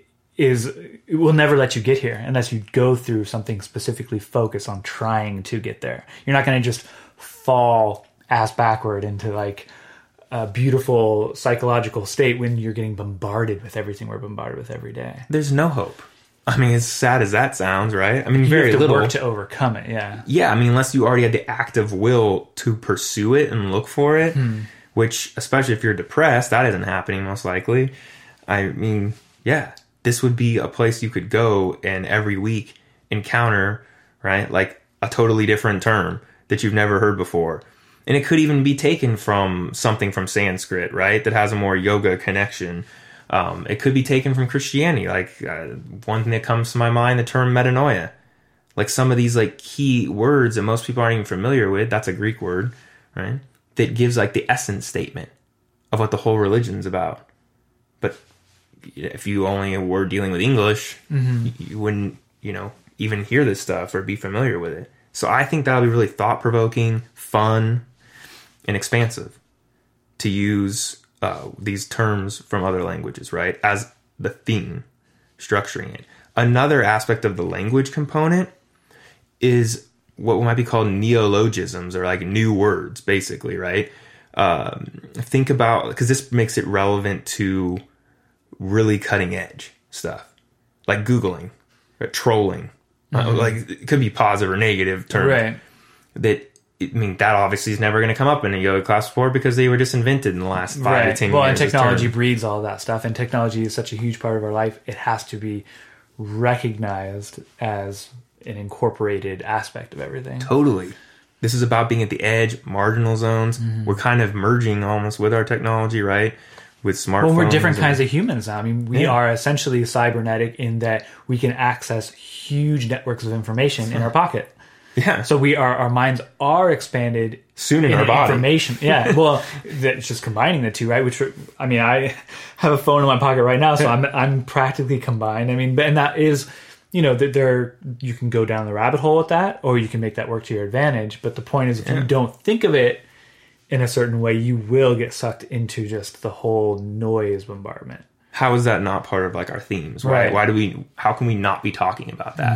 A: it will never let you get here unless you go through something specifically focused on trying to get there. You're not going to just fall ass backward into like a beautiful psychological state when you're getting bombarded with everything we're bombarded with every day.
B: There's no hope. I mean, as sad as that sounds, right? I mean, very little.
A: You have to work to overcome it, yeah.
B: Yeah, I mean, unless you already had the active will to pursue it and look for it, which, especially if you're depressed, that isn't happening most likely. I mean, yeah. this would be a place you could go and every week encounter, right? Like a totally different term that you've never heard before. And it could even be taken from something from Sanskrit, right? That has a more yoga connection. It could be taken from Christianity. Like one thing that comes to my mind, the term metanoia. Like some of these like key words that most people aren't even familiar with. That's a Greek word, right? That gives like the essence statement of what the whole religion's about. But if you only were dealing with English, you wouldn't, even hear this stuff or be familiar with it. So I think that'll be really thought-provoking, fun, and expansive to use these terms from other languages, right? As the theme, structuring it. Another aspect of the language component is what might be called neologisms, or like new words, basically, right? Think about, because this makes it relevant to really cutting edge stuff, like Googling, or trolling. Like it could be positive or negative terms.
A: Right.
B: That obviously is never going to come up in a yoga class before because they were just invented in the last 5 to 10 years.
A: Well, and technology breeds all that stuff, and technology is such a huge part of our life. It has to be recognized as an incorporated aspect of everything.
B: Totally. This is about being at the edge, marginal zones. We're kind of merging almost with our technology, right? With smartphones.
A: Well, we're different kinds of humans now. I mean, we are essentially cybernetic in that we can access huge networks of information in our pocket.
B: Yeah.
A: So our minds are expanded
B: soon in our body.
A: Information. Yeah. Well, it's just combining the two, right? I have a phone in my pocket right now, so I'm practically combined. I mean, and that is, that you can go down the rabbit hole with that, or you can make that work to your advantage. But the point is, if you don't think of it in a certain way, you will get sucked into just the whole noise bombardment.
B: How is that not part of like our themes? Right? How can we not be talking about that?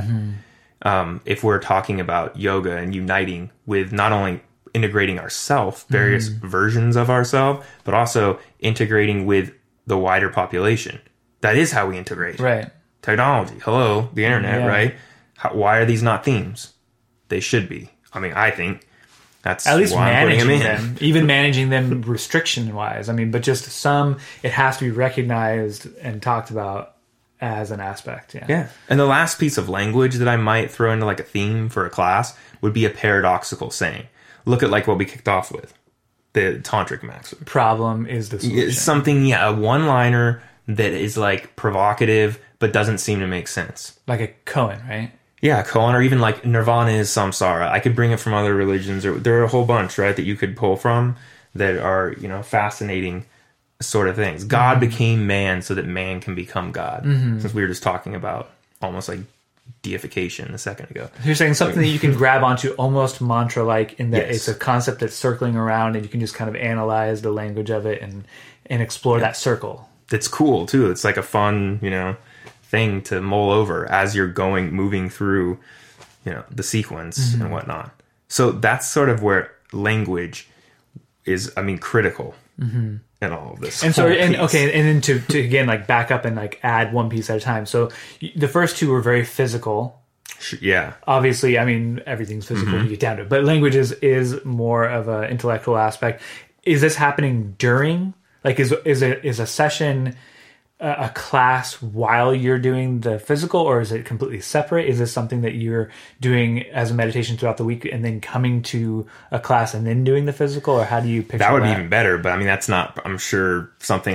B: If we're talking about yoga and uniting with not only integrating ourself, various versions of ourselves, but also integrating with the wider population. That is how we integrate.
A: Right.
B: Technology. Hello, the internet, right? Why are these not themes? They should be. I mean, I think that's
A: at least
B: why I'm
A: managing
B: putting
A: them, even managing them restriction wise. I mean, but just it has to be recognized and talked about as an aspect.
B: Yeah. And the last piece of language that I might throw into like a theme for a class would be a paradoxical saying. Look at like what we kicked off with, the tantric maxim.
A: Problem is the solution.
B: It's something, a one-liner that is like provocative but doesn't seem to make sense.
A: Like a koan, right?
B: Yeah, koan, or even like nirvana is samsara. I could bring it from other religions, or there are a whole bunch, right, that you could pull from that are, fascinating sort of things. God became man so that man can become God. Since we were just talking about almost like deification a second ago.
A: You're saying something that you can grab onto almost mantra-like, in that it's a concept that's circling around and you can just kind of analyze the language of it and explore that circle. That's
B: cool too. It's like a fun, thing to mull over as you're moving through, the sequence and whatnot. So that's sort of where language is, critical in all of this.
A: And so, and then to again, like back up and like add one piece at a time. So the first two were very physical.
B: Yeah.
A: Obviously, everything's physical when you get down to it, but language is more of an intellectual aspect. Is this happening during, like, is a session a class while you're doing the physical, or is it completely separate? Is this something that you're doing as a meditation throughout the week and then coming to a class and then doing the physical, or how do you picture that?
B: That would be even better, but that's not, I'm sure, something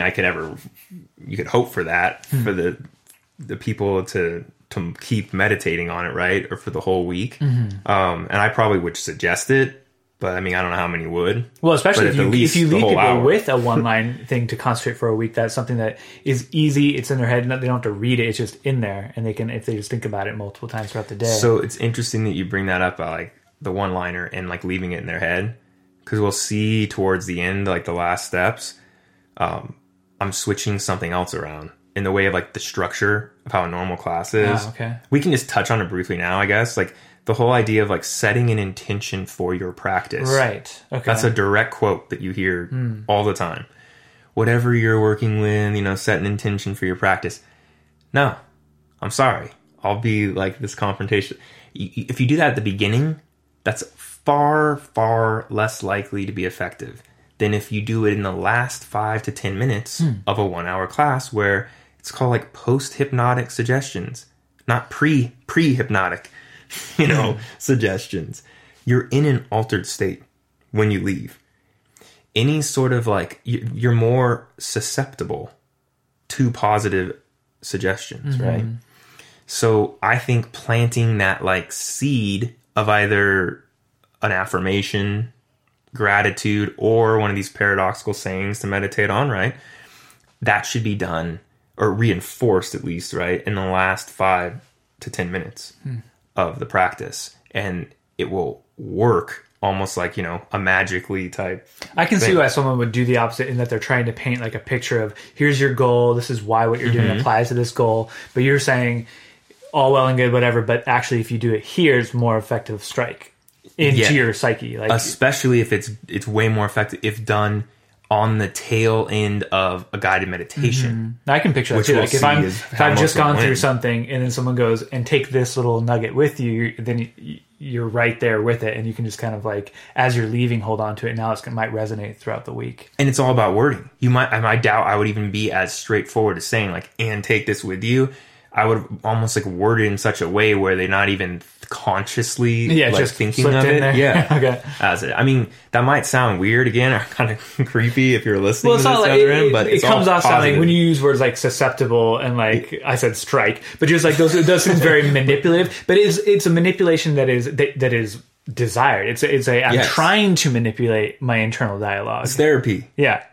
B: you could hope for that, for the people to keep meditating on it, right? Or for the whole week. And I probably would suggest it, but I don't know how many would. Well, especially if you lead
A: people with a one-line thing to concentrate for a week, that's something that is easy. It's in their head. They don't have to read it. It's just in there, and they can, if they just think about it multiple times throughout the day.
B: So it's interesting that you bring that up, like the one-liner and like leaving it in their head, because we'll see towards the end, like the last steps, I'm switching something else around in the way of like the structure of how a normal class is.
A: Oh, okay.
B: We can just touch on it briefly now, I guess. Like, the whole idea of like setting an intention for your practice.
A: Right. Okay.
B: That's a direct quote that you hear all the time. Whatever you're working with, set an intention for your practice. No, I'm sorry. I'll be like this confrontation. If you do that at the beginning, that's far, far less likely to be effective than if you do it in the last 5 to 10 minutes of a 1 hour class, where It's called like post-hypnotic suggestions, not pre-hypnotic, suggestions. You're in an altered state when you leave. Any sort of like, you're more susceptible to positive suggestions, right? So I think planting that like seed of either an affirmation, gratitude, or one of these paradoxical sayings to meditate on, right? That should be done, or reinforced at least, right, in the last 5 to 10 minutes of the practice. And it will work almost like, a magically type
A: I can see
B: thing.
A: why someone would do the opposite, in that they're trying to paint like a picture of, here's your goal, this is why what you're doing applies to this goal. But you're saying, all well and good, whatever, but actually if you do it here, it's more effective strike into your psyche. Like,
B: especially if it's way more effective if done on the tail end of a guided meditation.
A: I can picture that
B: Which
A: too.
B: we'll
A: Like if
B: see
A: I'm
B: is
A: if
B: how
A: I've just
B: most will
A: gone through
B: win.
A: something and then someone goes and take this little nugget with you, then you're right there with it, and you can just kind of like, as you're leaving, hold on to it. Now it might resonate throughout the week.
B: And it's all about wording. I doubt I would even be as straightforward as saying like, and take this with you. I would almost like word it in such a way where they're not even consciously
A: just
B: thinking
A: slipped
B: of
A: in
B: it.
A: there.
B: Yeah.
A: Okay.
B: As it. I mean, that might sound weird again, or kind of creepy if you're listening
A: Well, it's
B: to this
A: not
B: the
A: like
B: other end, but
A: it
B: it's
A: comes
B: all
A: off sounding,
B: positive.
A: when you use words like susceptible and like I said strike, but just like those seem very manipulative. But it's a manipulation that is desired. I'm
B: Yes.
A: trying to manipulate my internal dialogue.
B: It's therapy.
A: Yeah.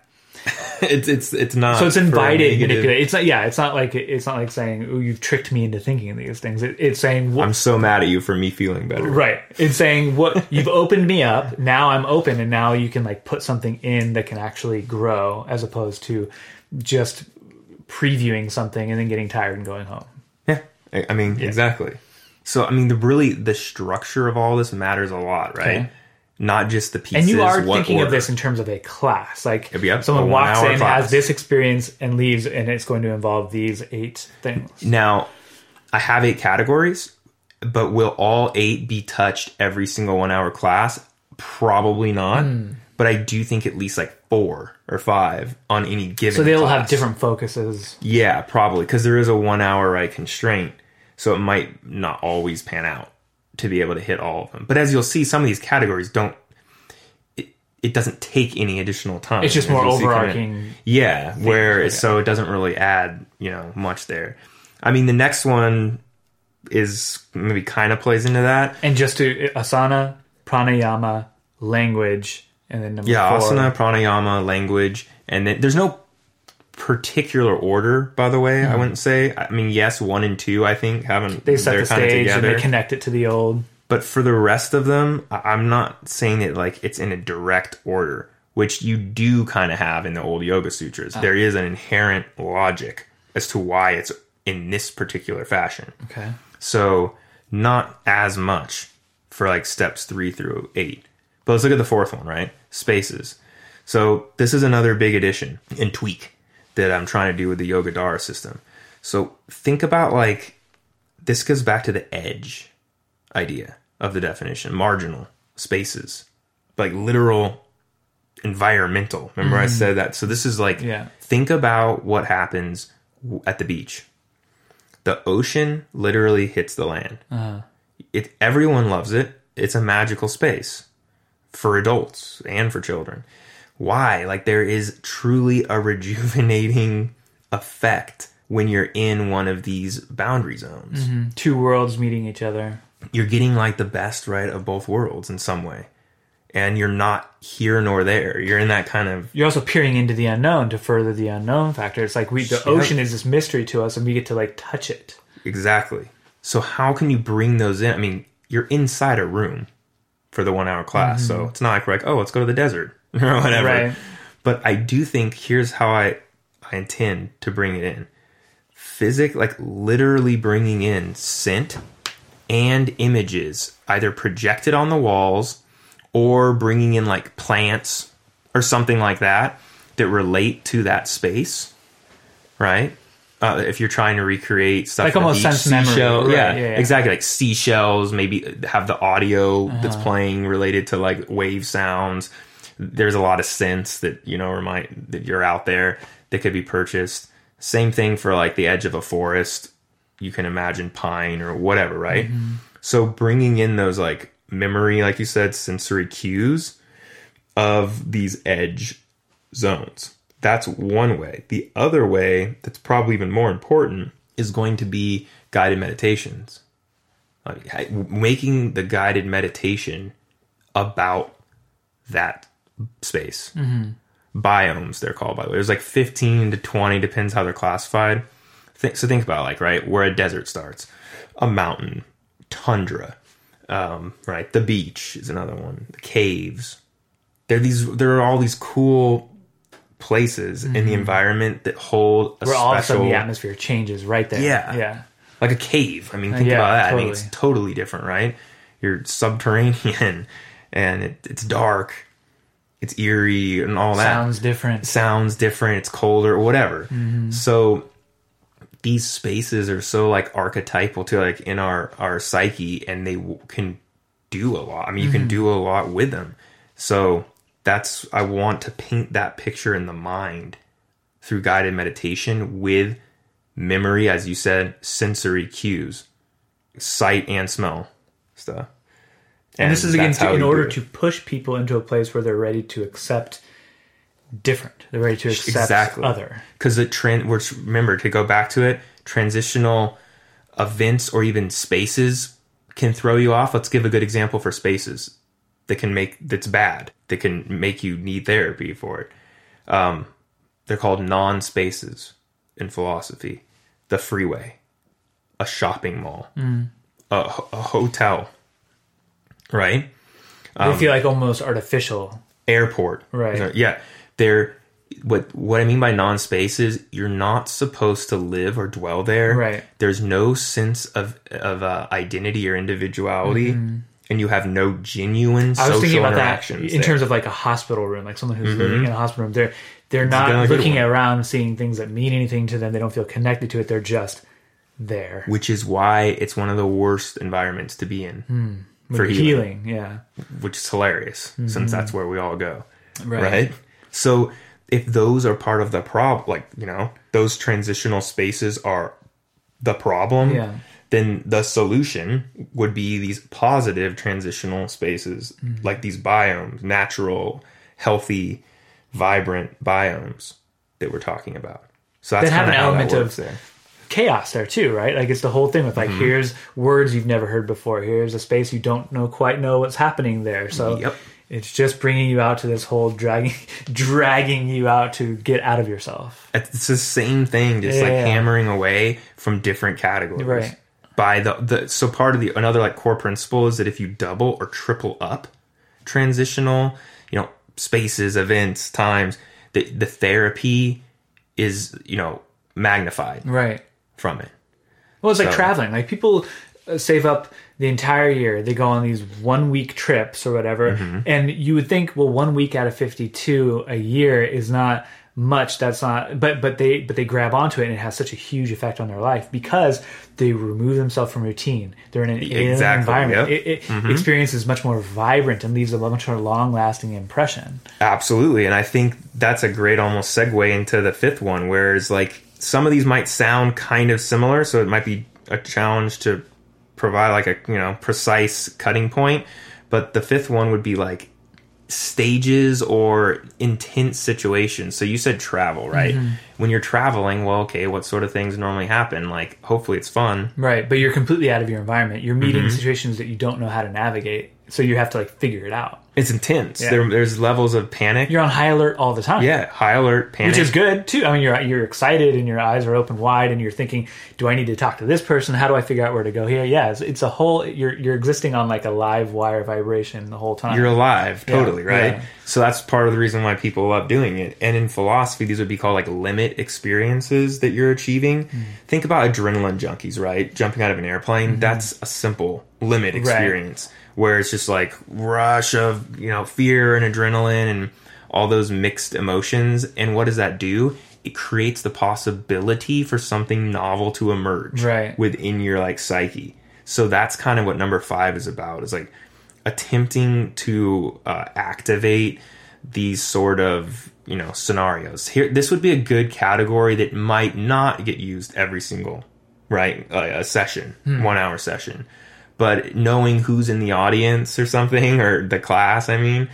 B: It's not.
A: So it's
B: for a
A: invited
B: negative-
A: manipulation. It's not. Yeah. It's not like saying, "Oh, you've tricked me into thinking these things." It's saying,
B: I'm so mad at you for me feeling better.
A: right. It's saying, "What you've opened me up. Now I'm open, and now you can like put something in that can actually grow, as opposed to just previewing something and then getting tired and going home."
B: Yeah. I mean, exactly. So, I mean, the structure of all this matters a lot, right?
A: Okay.
B: Not just the pieces.
A: And you are
B: what
A: thinking
B: order.
A: of this in terms of a class. Like
B: Yep,
A: someone
B: a
A: walks
B: 1 hour
A: in,
B: class.
A: has this experience, and leaves, and it's going to involve these 8 things.
B: Now, I have 8 categories, but will all 8 be touched every single 1 hour class? Probably not. But I do think at least like 4 or 5 on any given
A: So they'll
B: class.
A: have different focuses.
B: Yeah, probably. Because there is a 1 hour right constraint. So it might not always pan out to be able to hit all of them. But as you'll see, some of these categories don't, it doesn't take any additional time.
A: It's just
B: as
A: more
B: you'll see coming in.
A: overarching.
B: Yeah, where
A: Okay.
B: so it doesn't really add, much there. I mean, the next one is maybe kind of plays into that.
A: And just to asana, pranayama, language, and then number 4.
B: Asana, pranayama, language, and then there's no particular order, by the way. I wouldn't say. I mean, yes, 1 and 2, I think,
A: They set
B: they're
A: the
B: kinda
A: stage and
B: together.
A: they connect it to the old.
B: But for the rest of them, I'm not saying that like it's in a direct order, which you do kind of have in the old Yoga Sutras. There is an inherent logic as to why it's in this particular fashion.
A: Okay.
B: So not as much for like steps 3 through 8. But let's look at the 4th one, right? Spaces. So this is another big addition and tweak that I'm trying to do with the Yoga Dara system. So think about like, this goes back to the edge idea of the definition, marginal spaces, like literal environmental. Remember I said that? So this is like, think about what happens at the beach. The ocean literally hits the land. Everyone loves it. It's a magical space for adults and for children. Why? Like there is truly a rejuvenating effect when you're in one of these boundary zones.
A: 2 worlds meeting each other.
B: You're getting like the best, right, of both worlds in some way. And you're not here nor there. You're in that kind of...
A: You're also peering into the unknown to further the unknown factor. It's like the ocean is this mystery to us, and we get to like touch it.
B: Exactly. So how can you bring those in? I mean, you're inside a room for the 1 hour class. So it's not like we're like, oh, let's go to the desert or whatever.
A: Right.
B: But I do think here's how I intend to bring it in. Like literally bringing in scent and images, either projected on the walls or bringing in like plants or something like that relate to that space, right? If you're trying to recreate stuff
A: Like
B: at the
A: almost
B: beach,
A: sense memory.
B: seashell-
A: Right,
B: yeah,
A: yeah.
B: exactly. Like seashells, maybe have the audio that's playing related to like wave sounds. There's a lot of scents that remind that you're out there that could be purchased. Same thing for like the edge of a forest. You can imagine pine or whatever, right? So bringing in those like memory, like you said, sensory cues of these edge zones. That's one way. The other way, that's probably even more important, is going to be guided meditations. Like making the guided meditation about that space. Biomes, they're called, by the way. There's like 15 to 20, depends how they're classified. So think about like, right, where a desert starts. A mountain, tundra, right? The beach is another one. The caves. There are all these cool places in the environment that hold a
A: Where
B: special...
A: all of a sudden the atmosphere changes right there.
B: Yeah. Like a cave. I mean, think about that. Totally. I mean, it's totally different, right? You're subterranean and it's dark. It's eerie and all that.
A: Sounds different.
B: It's colder, whatever. So these spaces are so like archetypal to like in our psyche, and they can do a lot. I mean, you can do a lot with them. So I want to paint that picture in the mind through guided meditation with memory, as you said, sensory cues, sight and smell stuff.
A: And this is again in order to push people into a place where they're ready to accept different. They're ready to accept other. Because
B: remember, to go back to it, transitional events or even spaces can throw you off. Let's give a good example for spaces that's bad, that can make you need therapy for it. They're called non-spaces in philosophy. The freeway, a shopping mall, a hotel, right?
A: They feel like almost artificial.
B: Airport.
A: Right.
B: Yeah. What I mean by non-spaces, you're not supposed to live or dwell there.
A: Right.
B: There's no sense of identity or individuality. And you have no genuine social interactions.
A: I was thinking about that in terms of like a hospital room, like someone who's living in a hospital room. They're not looking around, seeing things that mean anything to them. They don't feel connected to it. They're just there.
B: Which is why it's one of the worst environments to be in for
A: healing. Yeah,
B: which is hilarious since that's where we all go, right? So if those are part of the problem, like those transitional spaces are the problem. Then the solution would be these positive transitional spaces, like these biomes, natural, healthy, vibrant biomes that we're talking about. So that's
A: that have an element of
B: there.
A: Chaos there too, right? Like it's the whole thing with like here's words you've never heard before. Here's a space you don't quite know what's happening there. So it's just bringing you out to this whole dragging you out to get out of yourself.
B: It's the same thing, just hammering away from different categories.
A: Right.
B: By so part of another like core principle is that if you double or triple up transitional, spaces, events, times, the therapy is, magnified from it.
A: Well, it's like traveling. Like people save up the entire year. They go on these 1 week trips or whatever. And you would think, well, 1 week out of 52 a year is not much. That's not, but they grab onto it, and it has such a huge effect on their life because they remove themselves from routine. They're in an alien environment. Experience is much more vibrant and leaves a much more long-lasting impression.
B: Absolutely, and I think that's a great almost segue into the fifth one, whereas like some of these might sound kind of similar, so it might be a challenge to provide like a precise cutting point, but the fifth one would be like stages or intense situations. So you said travel, right? When you're traveling, well, okay, what sort of things normally happen? Like, hopefully it's fun.
A: Right, but you're completely out of your environment. You're meeting situations that you don't know how to navigate, so you have to like figure it out.
B: It's intense. There's levels of panic.
A: You're on high alert all the time.
B: Yeah, high alert, panic.
A: Which is good, too. I mean, you're excited and your eyes are open wide and you're thinking, do I need to talk to this person? How do I figure out where to go here? Yeah, it's a whole... You're existing on like a live wire vibration the whole time.
B: You're alive, totally, right? Yeah. So that's part of the reason why people love doing it. And in philosophy, these would be called like limit experiences that you're achieving. Think about adrenaline junkies, right? Jumping out of an airplane. That's a simple limit experience. Where it's just like rush of, fear and adrenaline and all those mixed emotions. And what does that do? It creates the possibility for something novel to emerge within your like psyche. So that's kind of what number 5 is about. It's like attempting to activate these sort of, scenarios. Here, this would be a good category that might not get used every single, right, a session, 1 hour session. But knowing who's in the audience or something, or the class, it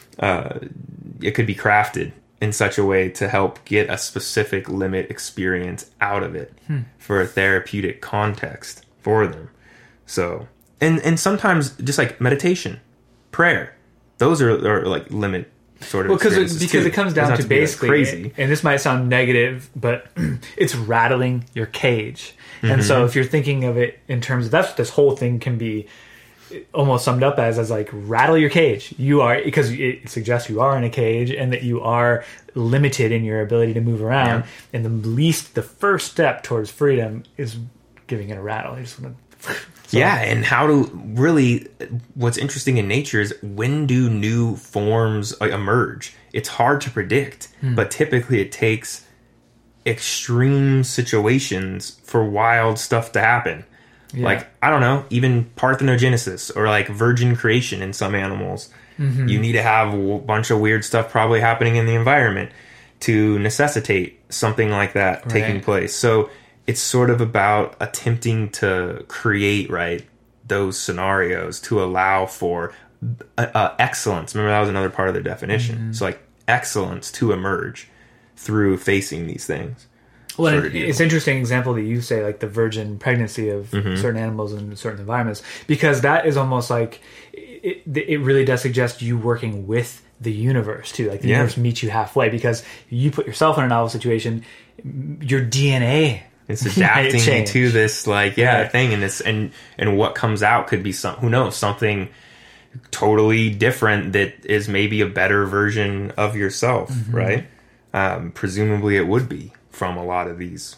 B: could be crafted in such a way to help get a specific limit experience out of it for a therapeutic context for them. So, and sometimes just like meditation, prayer, those are like limit sort of
A: because it comes down to basically
B: crazy.
A: And this might sound negative, but it's rattling your cage. And so if you're thinking of it in terms of, that's what this whole thing can be almost summed up as like rattle your cage. You are, because it suggests you are in a cage and that you are limited in your ability to move around. Yeah. And the first step towards freedom is giving it a rattle. You just want to
B: Yeah, and how to really, what's interesting in nature is when do new forms emerge? It's hard to predict, but typically it takes extreme situations for wild stuff to happen. Yeah. Like, I don't know, even parthenogenesis or like virgin creation in some animals. You need to have a bunch of weird stuff probably happening in the environment to necessitate something like that taking place. So it's sort of about attempting to create, right, those scenarios to allow for excellence. Remember, that was another part of the definition. So, like, excellence to emerge through facing these things.
A: Well, it's an interesting example that you say, like the virgin pregnancy of certain animals in certain environments, because that is almost like it really does suggest you working with the universe too. Like the universe meets you halfway, because you put yourself in a novel situation, your DNA.
B: It's adapting to this, like, thing, and this, and what comes out could be who knows, something totally different that is maybe a better version of yourself, right? Presumably, it would be from a lot of these,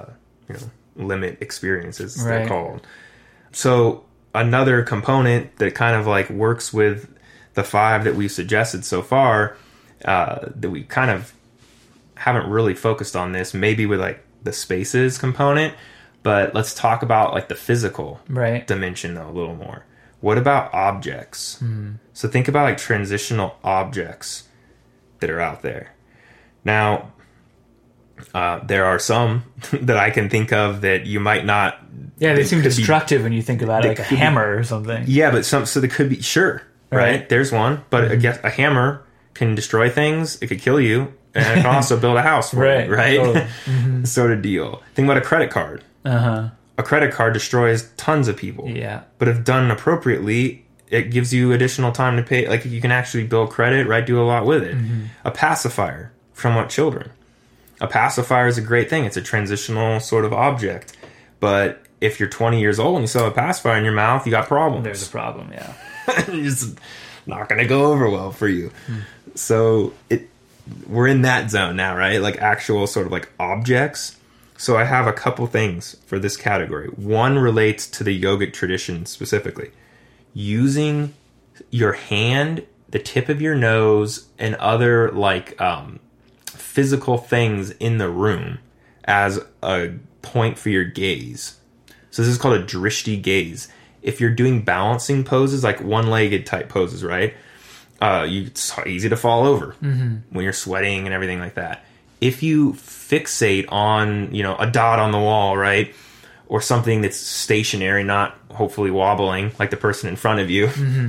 B: limit experiences, as they're called. So another component that kind of like works with the 5 that we've suggested so far, that we kind of haven't really focused on this, maybe with like the spaces component, but let's talk about like the physical dimension though a little more. What about objects? So think about like transitional objects that are out there. Now, there are some that I can think of that you might not.
A: Yeah, they seem destructive when you think about it, like a hammer or something.
B: Yeah, but so there could be, right? There's one, but I guess a hammer can destroy things. It could kill you. And it can also build a house for you, right? Totally. Sort of deal. Think about a credit card. A credit card destroys tons of people. Yeah. But if done appropriately, it gives you additional time to pay. Like, you can actually build credit, right? Do a lot with it. A pacifier from children. A pacifier is a great thing. It's a transitional sort of object. But if you're 20 years old and you still have a pacifier in your mouth, you got problems.
A: There's a problem, yeah.
B: It's not going to go over well for you. So we're in that zone now, right? Like actual sort of like objects. So I have a couple things for this category. One relates to the yogic tradition specifically. Using your hand, the tip of your nose, and other like physical things in the room as a point for your gaze. So this is called a drishti gaze. If you're doing balancing poses, like one-legged type poses, right? It's easy to fall over when you're sweating and everything like that. If you fixate on, a dot on the wall, right? Or something that's stationary, not hopefully wobbling like the person in front of you,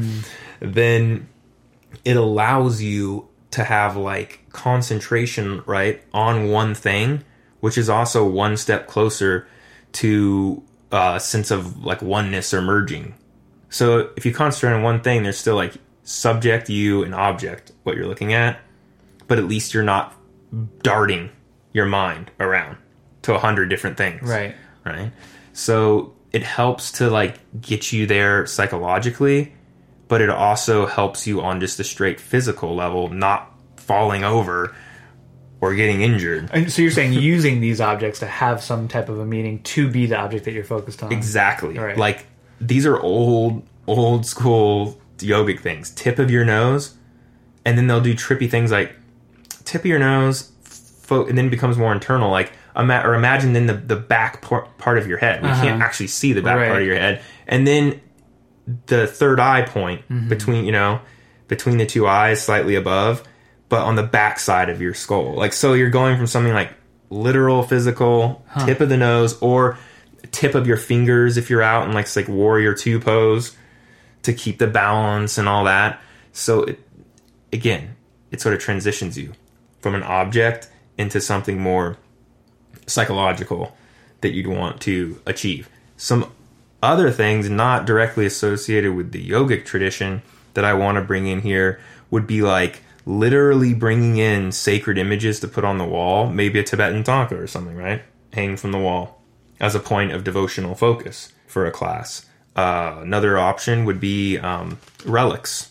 B: then it allows you to have like concentration, right, on one thing, which is also one step closer to a sense of like oneness or merging. So if you concentrate on one thing, there's still like subject, you, and object, what you're looking at, but at least you're not darting your mind around to 100 different things. Right. So it helps to like get you there psychologically, but it also helps you on just a straight physical level, not falling over or getting injured.
A: And so you're saying using these objects to have some type of a meaning to be the object that you're focused on.
B: Exactly. Right. Like these are old school yogic things. Tip of your nose, and then they'll do trippy things like tip of your nose, and then it becomes more internal, like or imagine then the back part of your head. We can't actually see the back part of your head, and then the third eye point between the two eyes, slightly above, but on the back side of your skull. Like, so you're going from something like literal physical, tip of the nose, or tip of your fingers if you're out in like warrior 2 pose to keep the balance and all that. So it sort of transitions you from an object into something more psychological that you'd want to achieve. Some other things not directly associated with the yogic tradition that I want to bring in here would be like literally bringing in sacred images to put on the wall, maybe a Tibetan thangka or something, right? Hanging from the wall as a point of devotional focus for a class. Another option would be relics.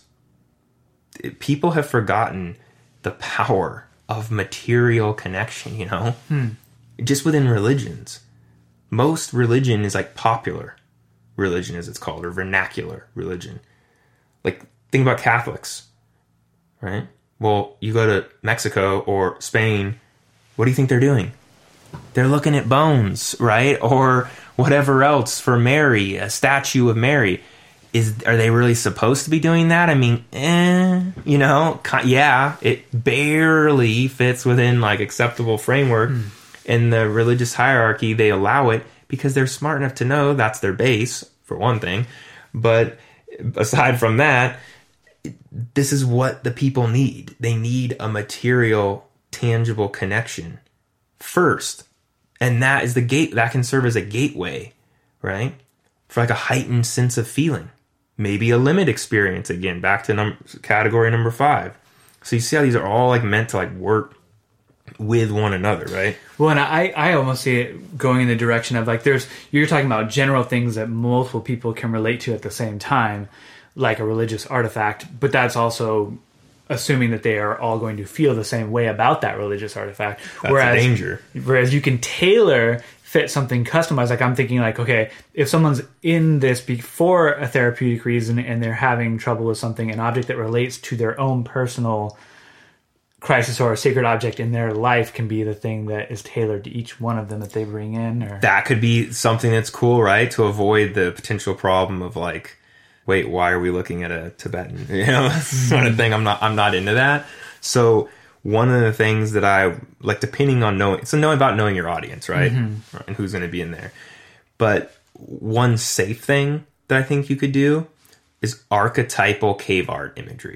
B: People have forgotten the power of material connection, you know? Just within religions. Most religion is like popular religion, as it's called, or vernacular religion. Like, think about Catholics, right? Well, you go to Mexico or Spain, what do you think they're doing? They're looking at bones, right? Or whatever else for Mary, a statue of Mary. Are they really supposed to be doing that? I mean, you know, yeah, it barely fits within like acceptable framework. In the religious hierarchy, they allow it because they're smart enough to know that's their base, for one thing. But aside from that, this is what the people need. They need a material, tangible connection first. And that is the gate that can serve as a gateway, right? For like a heightened sense of feeling. Maybe a limit experience again, back to category number 5. So you see how these are all like meant to like work with one another, right?
A: Well, and I almost see it going in the direction of like you're talking about general things that multiple people can relate to at the same time, like a religious artifact, but that's also assuming that they are all going to feel the same way about that religious artifact.
B: That's a danger.
A: Whereas you can fit something customized. Like I'm thinking like, okay, if someone's in this for a therapeutic reason and they're having trouble with something, an object that relates to their own personal crisis or a sacred object in their life can be the thing that is tailored to each one of them that they bring in. Or
B: that could be something that's cool, right? To avoid the potential problem of like, wait, why are we looking at a Tibetan? You know, sort of thing. I'm not into that. So one of the things that I like, depending on knowing your audience, right? And who's going to be in there. But one safe thing that I think you could do is archetypal cave art imagery.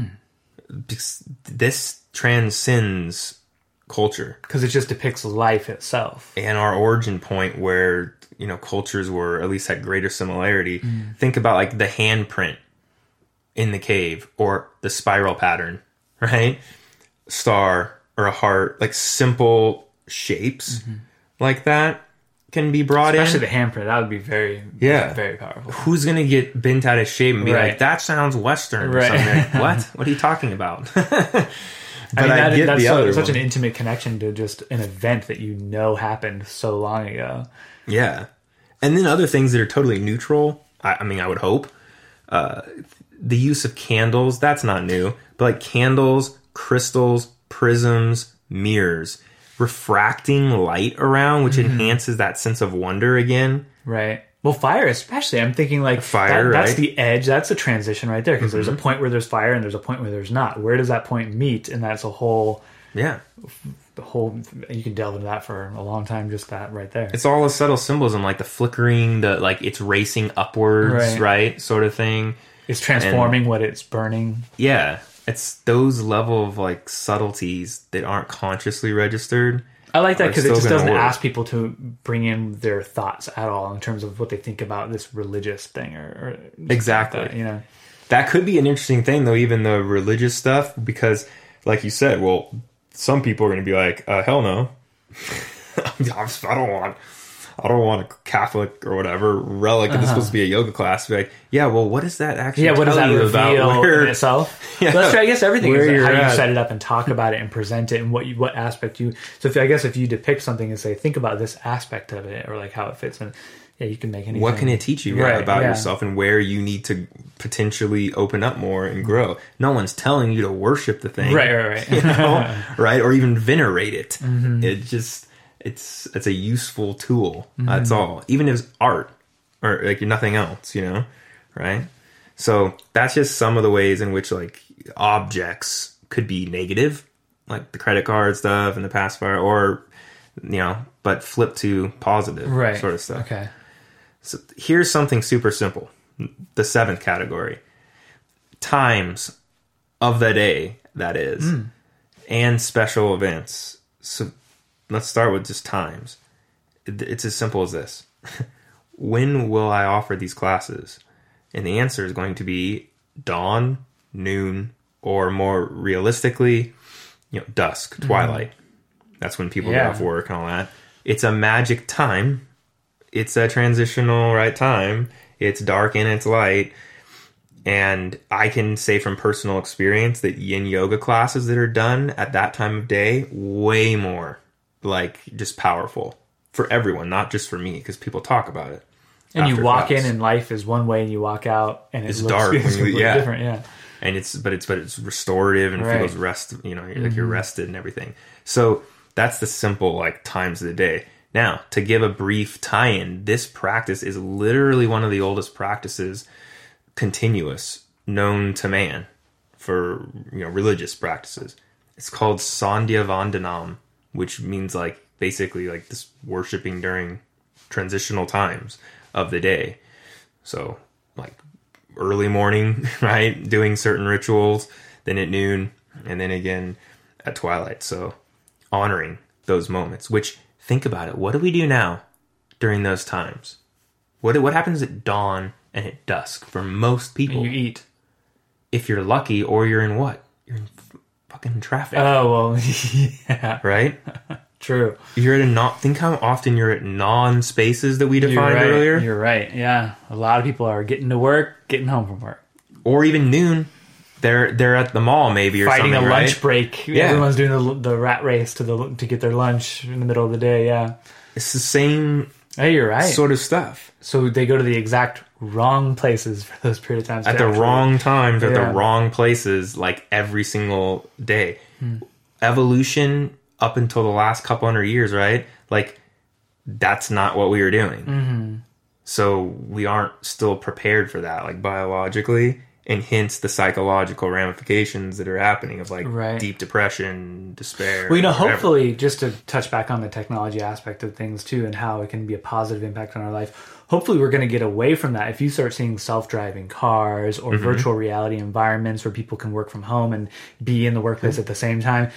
B: This transcends culture
A: because it just depicts life itself
B: and our origin point where, you know, cultures were at least had greater similarity. Think about like the handprint in the cave or the spiral pattern, right? Star or a heart, like simple shapes like that can be brought
A: especially
B: in.
A: The handprint, that would be very very powerful.
B: Who's gonna get bent out of shape and be like, that sounds Western or something? Like, what are you talking about? But I get that's
A: such an intimate connection to just an event that you know happened so long ago.
B: Yeah. And then other things that are totally neutral, I mean, I would hope. The use of candles, that's not new. But like candles, crystals, prisms, mirrors, refracting light around, which enhances that sense of wonder again.
A: Right. Well, fire especially. I'm thinking like
B: fire,
A: that's
B: right?
A: the edge. That's the transition right there because there's a point where there's fire and there's a point where there's not. Where does that point meet? And that's a whole...
B: Yeah.
A: The whole... You can delve into that for a long time, just that right there.
B: It's all a subtle symbolism, like the flickering, the like it's racing upwards, right? Sort of thing.
A: It's transforming what it's burning.
B: Yeah. It's those level of like subtleties that aren't consciously registered.
A: I like that because it just doesn't ask people to bring in their thoughts at all in terms of what they think about this religious thing or
B: exactly.
A: Like that, you know, that
B: could be an interesting thing though, even the religious stuff, because like you said, well, some people are going to be like, hell no, I don't want a Catholic or whatever relic. This is supposed to be a yoga class. Be like, yeah, well, what does that actually
A: what does
B: tell
A: that
B: you
A: reveal
B: about where
A: in itself?
B: Yeah,
A: that's true. I guess everything is how you
B: at.
A: set it up and talk about it and present it and what aspect you. So if you depict something and say, think about this aspect of it or like how it fits in. Yeah, you can make anything.
B: What can it teach you about yourself and where you need to potentially open up more and grow? No one's telling you to worship the thing.
A: Right.
B: You know? Right? Or even venerate it. It just, it's a useful tool. That's all. Even if it's art or like nothing else, you know? Right? So that's just some of the ways in which like objects could be negative, like the credit card stuff and the pacifier, or, but flip to positive sort of stuff.
A: Okay.
B: So here's something super simple. The 7th category. Times of the day, that is, and special events. So let's start with just times. It's as simple as this. When will I offer these classes? And the answer is going to be dawn, noon, or more realistically, dusk, twilight. That's when people get off work and all that. It's a magic time. It's a transitional time. It's dark and it's light. And I can say from personal experience that yin yoga classes that are done at that time of day, way more just powerful for everyone, not just for me, because people talk about it.
A: And you walk in and life is one way, and you walk out and it's
B: dark.
A: It's completely different. Yeah.
B: And it's restorative and feels you're rested and everything. So that's the simple times of the day. Now, to give a brief tie-in, this practice is literally one of the oldest practices, continuous, known to man for religious practices. It's called Sandhya Vandanam, which means basically this worshiping during transitional times of the day. So early morning, right? Doing certain rituals, then at noon, and then again at twilight. So honoring those moments, which, think about it. What do we do now during those times? What happens at dawn and at dusk for most people?
A: And you eat.
B: If you're lucky, or you're in what? You're in fucking traffic.
A: Oh, well, yeah.
B: Right?
A: True.
B: You're at think how often you're at non-spaces that we defined earlier.
A: You're right. Yeah. A lot of people are getting to work, getting home from work.
B: Or even noon. They're at the mall maybe or
A: fighting
B: something,
A: a lunch break.
B: Yeah.
A: Everyone's doing the rat race to get their lunch in the middle of the day. Yeah.
B: It's the same
A: you're right.
B: sort of stuff.
A: So they go to the exact wrong places for those period of times.
B: At the wrong times, at the wrong places, every single day. Evolution up until the last couple hundred years, right? That's not what we were doing. Mm-hmm. So we aren't still prepared for that, biologically, and hence the psychological ramifications that are happening of deep depression, despair.
A: Well, hopefully, just to touch back on the technology aspect of things too, and how it can be a positive impact on our life. Hopefully, we're going to get away from that. If you start seeing self-driving cars or virtual reality environments where people can work from home and be in the workplace at the same time,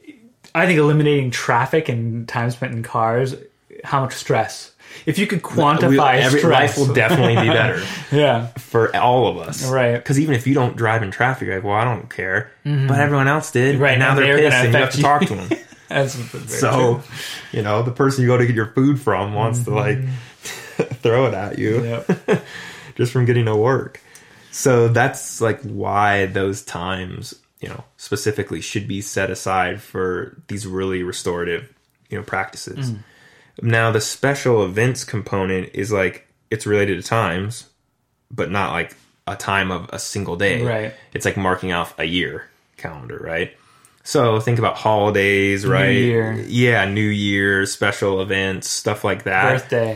A: I think eliminating traffic and time spent in cars, how much stress. If you could quantify stress.
B: Life will definitely be better.
A: Yeah.
B: For all of us.
A: Right.
B: Because even if you don't drive in traffic, you're well, I don't care. Mm-hmm. But everyone else did.
A: Right.
B: And now they're pissed and you have to talk to them.
A: That's
B: so, true. The person you go to get your food from wants to throw it at you just from getting to work. So that's why those times, specifically should be set aside for these really restorative, practices. Now, the special events component is it's related to times, but not a time of a single day.
A: Right.
B: It's marking off a year calendar, right? So think about holidays, right?
A: New Year.
B: Yeah, New Year, special events, stuff like that.
A: Birthday.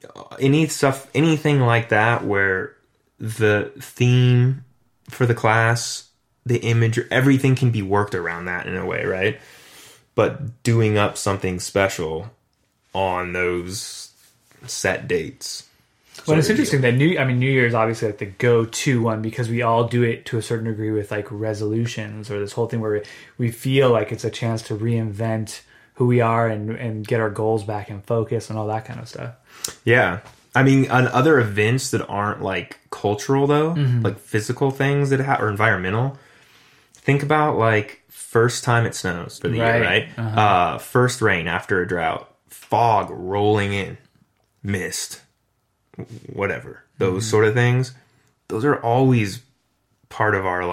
B: Anything like that where the theme for the class, the image, everything can be worked around that in a way, right? But doing up something special on those set dates.
A: Well, it's interesting that New Year is obviously the go-to one because we all do it to a certain degree with resolutions or this whole thing where we feel like it's a chance to reinvent who we are and get our goals back in focus and all that kind of stuff.
B: Yeah. On other events that aren't cultural though, physical things that or environmental, think about first time it snows for the year, right? Uh-huh. First rain after a drought. Fog rolling in, mist, whatever, those sort of things. Those are always part of our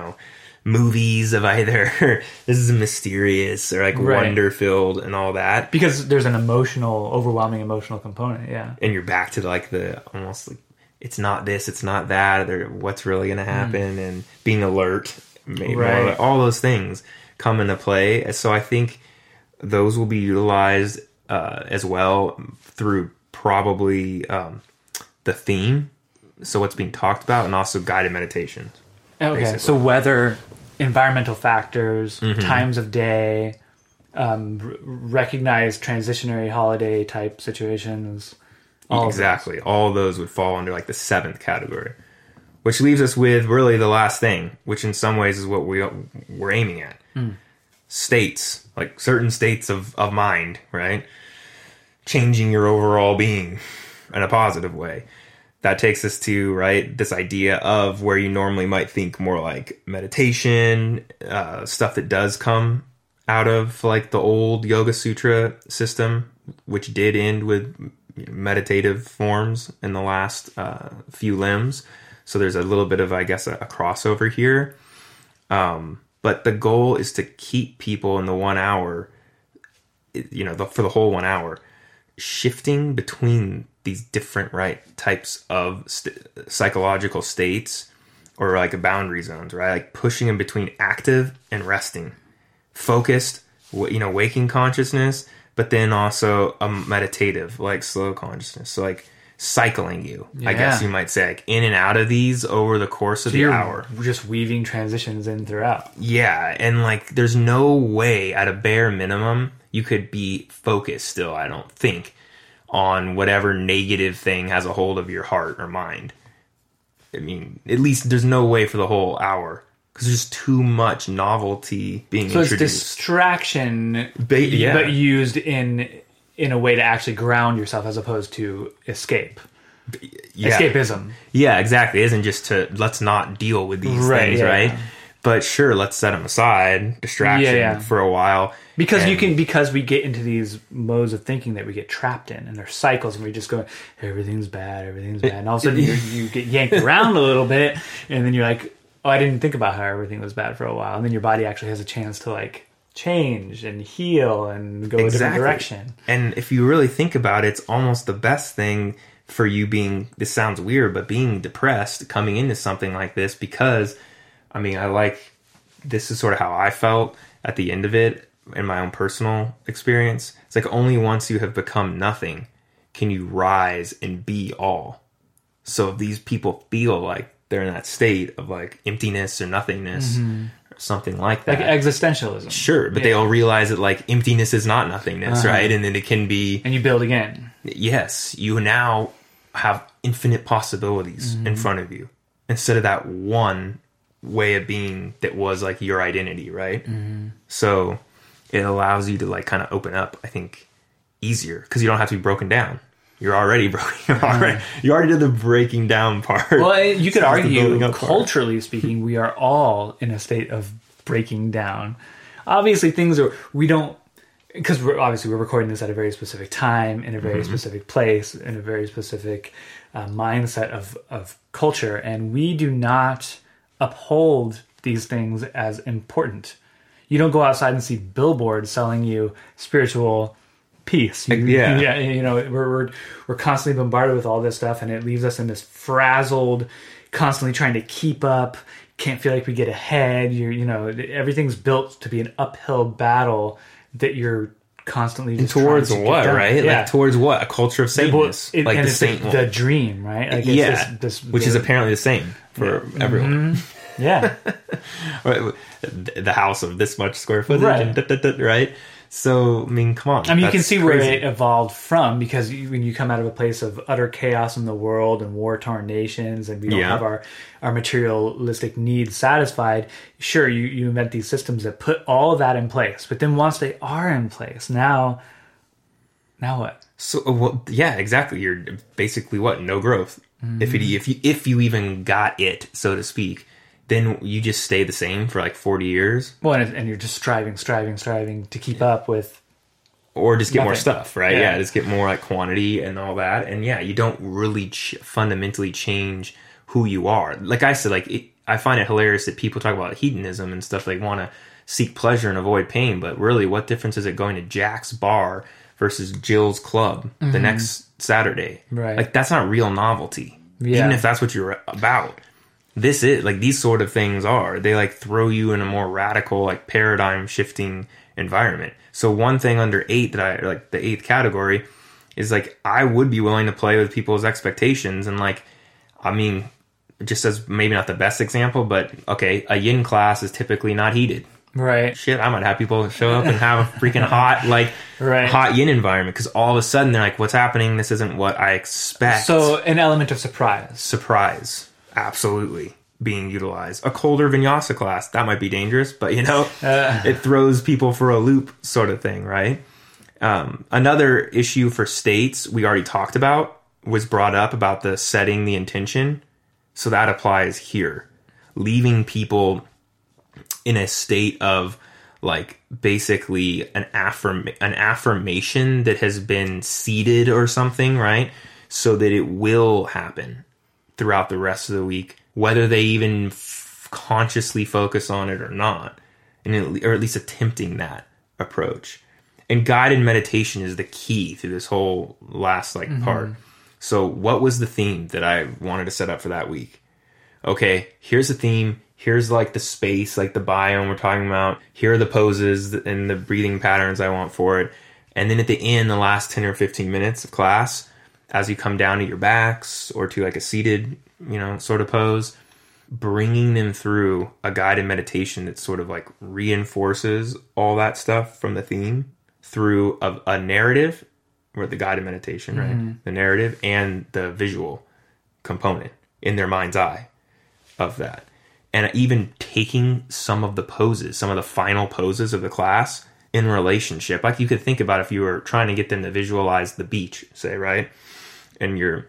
B: movies of either this is mysterious or wonder filled and all that,
A: because there's an overwhelming emotional component. Yeah,
B: and you're back to the almost it's not this, it's not that, or what's really going to happen, and being alert, maybe all those things come into play. So I think those will be utilized as well through probably the theme, so what's being talked about, and also guided meditations.
A: Okay,
B: basically.
A: so whether environmental factors, times of day, recognize transitionary holiday type situations.
B: Exactly. All of those would fall under like the 7th category, which leaves us with really the last thing, which in some ways is what we're aiming at. States, like certain states of mind, right? Changing your overall being in a positive way. That takes us to, right, this idea of where you normally might think more like meditation, stuff that does come out of like the old Yoga Sutra system, which did end with meditative forms in the last few limbs. So there's a little bit of, I guess, a crossover here. But the goal is to keep people in the 1 hour, for the whole 1 hour, shifting between these different types of psychological states or like boundary zones, right? Like pushing them between active and resting, focused, waking consciousness, but then also a meditative, like slow consciousness. So like cycling you, I guess you might say, like in and out of these over the course of the hour.
A: Just weaving transitions in throughout.
B: Yeah, and like there's no way at a bare minimum you could be focused still, I don't think, on whatever negative thing has a hold of your heart or mind. I mean, at least there's no way for the whole hour because there's too much novelty being introduced.
A: So it's distraction, but used in a way to actually ground yourself as opposed to escape. Yeah. Escapism.
B: Yeah, exactly. It isn't just let's not deal with these things, right? Yeah. But sure, let's set them aside, distraction for a while.
A: Because we get into these modes of thinking that we get trapped in, and there's cycles, and we just go, everything's bad, and all of a sudden you get yanked around a little bit, and then you're like, oh, I didn't think about how everything was bad for a while, and then your body actually has a chance to like change and heal and go a different direction.
B: And if you really think about it, it's almost the best thing for you being, this sounds weird, but being depressed coming into something like this, because I mean, this is sort of how I felt at the end of it in my own personal experience. It's like only once you have become nothing can you rise and be all. So if these people feel like they're in that state of like emptiness or nothingness or something like that.
A: Like existentialism.
B: Sure, but they'll realize that like emptiness is not nothingness, right? And then it can be...
A: And you build again.
B: Yes, you now have infinite possibilities in front of you instead of that one way of being that was like your identity, right? So it allows you to like kind of open up, I think, easier because you don't have to be broken down. You're already broken. You already did the breaking down part.
A: Well, you could argue, culturally speaking, we are all in a state of breaking down. Obviously, because we're recording this at a very specific time, in a very specific place, in a very specific mindset of culture, and we do not uphold these things as important. You don't go outside and see billboards selling you spiritual peace. We're constantly bombarded with all this stuff, and it leaves us in this frazzled, constantly trying to keep up, can't feel like we get ahead. Everything's built to be an uphill battle that you're constantly just
B: towards what, right? Like towards what? A culture of sameness, like
A: and
B: the
A: it's
B: saint,
A: the dream, right? Like
B: which is apparently the same for everyone.
A: Yeah,
B: the house of this much square footage, right? So, I mean, come on.
A: I mean, you can see where it evolved from, because when you come out of a place of utter chaos in the world and war-torn nations, and we don't have our materialistic needs satisfied, sure, you invent these systems that put all of that in place. But then once they are in place, now what?
B: So, exactly. You're basically what? No growth. If you even got it, so to speak. Then you just stay the same for like 40 years. Well,
A: and you're just striving to keep up with...
B: Or just get more stuff, right? Yeah, just get more like quantity and all that. And you don't really fundamentally change who you are. Like I said, I find it hilarious that people talk about hedonism and stuff. They want to seek pleasure and avoid pain. But really, what difference is it going to Jack's bar versus Jill's club the next Saturday?
A: Right.
B: Like, that's not real novelty. Yeah. Even if that's what you're about. This is like, these sort of things they like throw you in a more radical, like paradigm shifting environment. So one thing under 8 that I like, the 8th category, is like, I would be willing to play with people's expectations. And like, I mean, just as maybe not the best example, but okay, a yin class is typically not heated.
A: Right.
B: Shit, I might have people show up and have a freaking hot, like, hot yin environment, because all of a sudden they're like, what's happening? This isn't what I expect.
A: So an element of surprise.
B: Surprise. Absolutely. Being utilized. A colder vinyasa class, that might be dangerous, but it throws people for a loop sort of thing, right? Another issue for states we already talked about was brought up about the setting the intention. So that applies here. Leaving people in a state of, like, basically an affirmation that has been seeded or something, right? So that it will happen throughout the rest of the week, whether they even consciously focus on it or not, or at least attempting that approach. And guided meditation is the key through this whole last part. So what was the theme that I wanted to set up for that week? Okay, here's the theme. Here's like the space, like the biome we're talking about. Here are the poses and the breathing patterns I want for it. And then at the end, the last 10 or 15 minutes of class, as you come down to your backs or to like a seated, sort of pose, bringing them through a guided meditation that sort of like reinforces all that stuff from the theme through a narrative, or the guided meditation, right? The narrative and the visual component in their mind's eye of that. And even taking some of the poses, some of the final poses of the class in relationship. Like you could think about if you were trying to get them to visualize the beach, say, right? And you're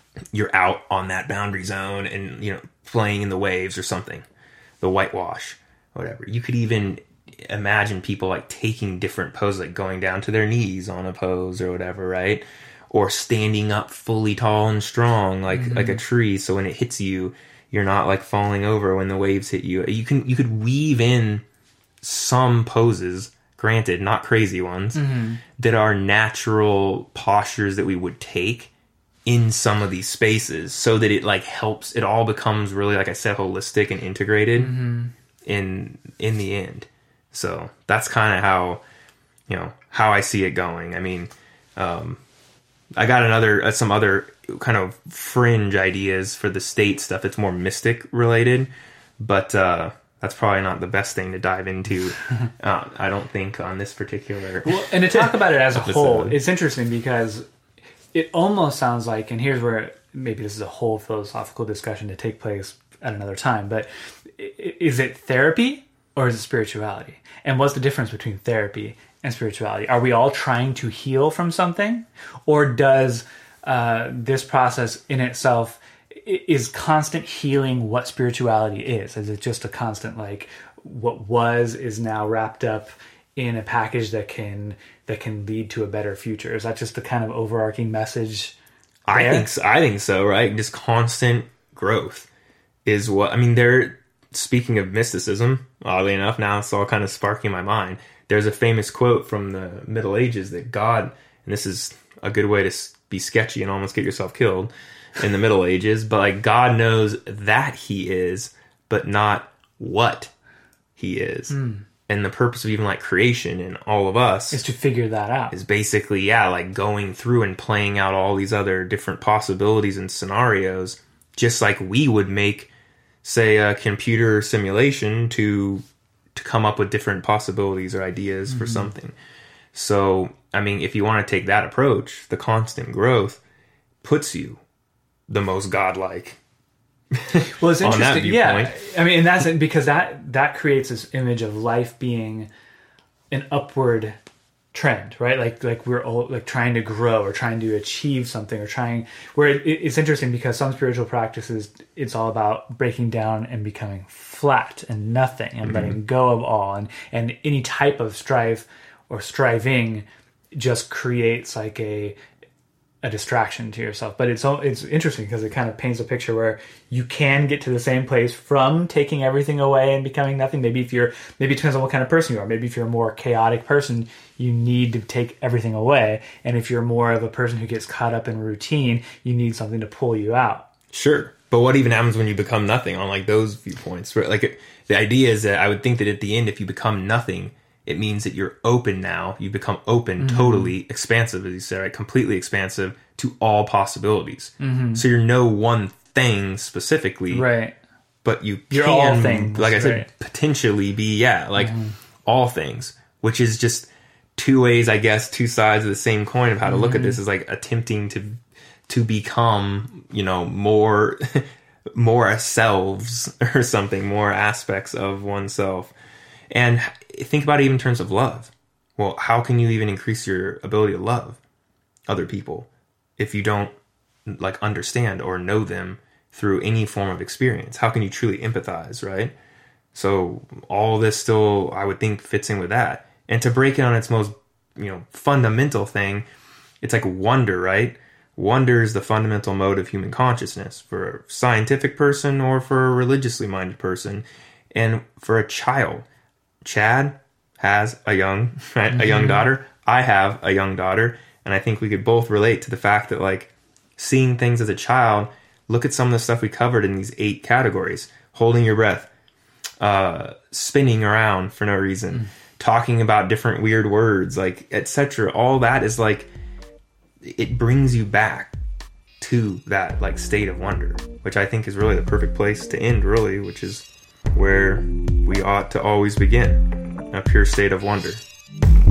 B: out on that boundary zone and, playing in the waves or something, the whitewash, whatever. You could even imagine people like taking different poses, like going down to their knees on a pose or whatever, right? Or standing up fully tall and strong, like a tree. So when it hits you, you're not like falling over when the waves hit you. You could weave in some poses, granted, not crazy ones, that are natural postures that we would take in some of these spaces, so that it like helps. It all becomes really, like I said, holistic and integrated in the end. So that's kind of how I see it going. I mean, I got some other kind of fringe ideas for the state stuff. It's more mystic related, but that's probably not the best thing to dive into. I don't think on this particular.
A: Well, and to talk about it as a whole, it's interesting because it almost sounds like, and here's where maybe this is a whole philosophical discussion to take place at another time, but is it therapy or is it spirituality? And what's the difference between therapy and spirituality? Are we all trying to heal from something? Or does this process in itself, is constant healing what spirituality is? Is it just a constant, like, what was is now wrapped up in a package that can lead to a better future? Is that just the kind of overarching message there?
B: I think so, right? Just constant growth is what, I mean, speaking of mysticism, oddly enough, now it's all kind of sparking my mind. There's a famous quote from the Middle Ages that God, and this is a good way to be sketchy and almost get yourself killed in the Middle Ages, but like God knows that he is, but not what he is. And the purpose of even like creation and all of us
A: is to figure that out.
B: Is basically, like going through and playing out all these other different possibilities and scenarios, just like we would make, say, a computer simulation to come up with different possibilities or ideas for something. So, I mean, if you want to take that approach, the constant growth puts you the most godlike.
A: Well, it's interesting. Yeah, I mean, and that's because that creates this image of life being an upward trend, right? Like we're all like trying to grow or trying to achieve something or trying. Where it's interesting because some spiritual practices, it's all about breaking down and becoming flat and nothing and letting go of all, and any type of strife or striving just creates like a distraction to yourself. But it's interesting because it kind of paints a picture where you can get to the same place from taking everything away and becoming nothing. Maybe it depends on what kind of person you are. Maybe if you're a more chaotic person, you need to take everything away. And if you're more of a person who gets caught up in routine, you need something to pull you out.
B: Sure. But what even happens when you become nothing on like those viewpoints? Right? Like the idea is that I would think that at the end, if you become nothing, it means that you're open now. You become open, totally expansive, as you said, right? Completely expansive to all possibilities. So you're no one thing specifically,
A: Right.
B: but you're
A: You're all things,
B: like I said,
A: right.
B: potentially be, all things, which is just two ways, I guess, two sides of the same coin of how to look at this, is like attempting to become, more, more ourselves or something, more aspects of oneself. And think about it even in terms of love. Well, how can you even increase your ability to love other people if you don't like understand or know them through any form of experience? How can you truly empathize, right? So all this still, I would think, fits in with that. And to break it on its most, fundamental thing, it's like wonder, right? Wonder is the fundamental mode of human consciousness for a scientific person or for a religiously minded person. And for a child, Chad has a young daughter. I have a young daughter. And I think we could both relate to the fact that, like, seeing things as a child, look at some of the stuff we covered in these 8 categories. Holding your breath, spinning around for no reason, talking about different weird words, like, etc. All that is like, it brings you back to that like state of wonder, which I think is really the perfect place to end, really, which is where we ought to always begin, a pure state of wonder.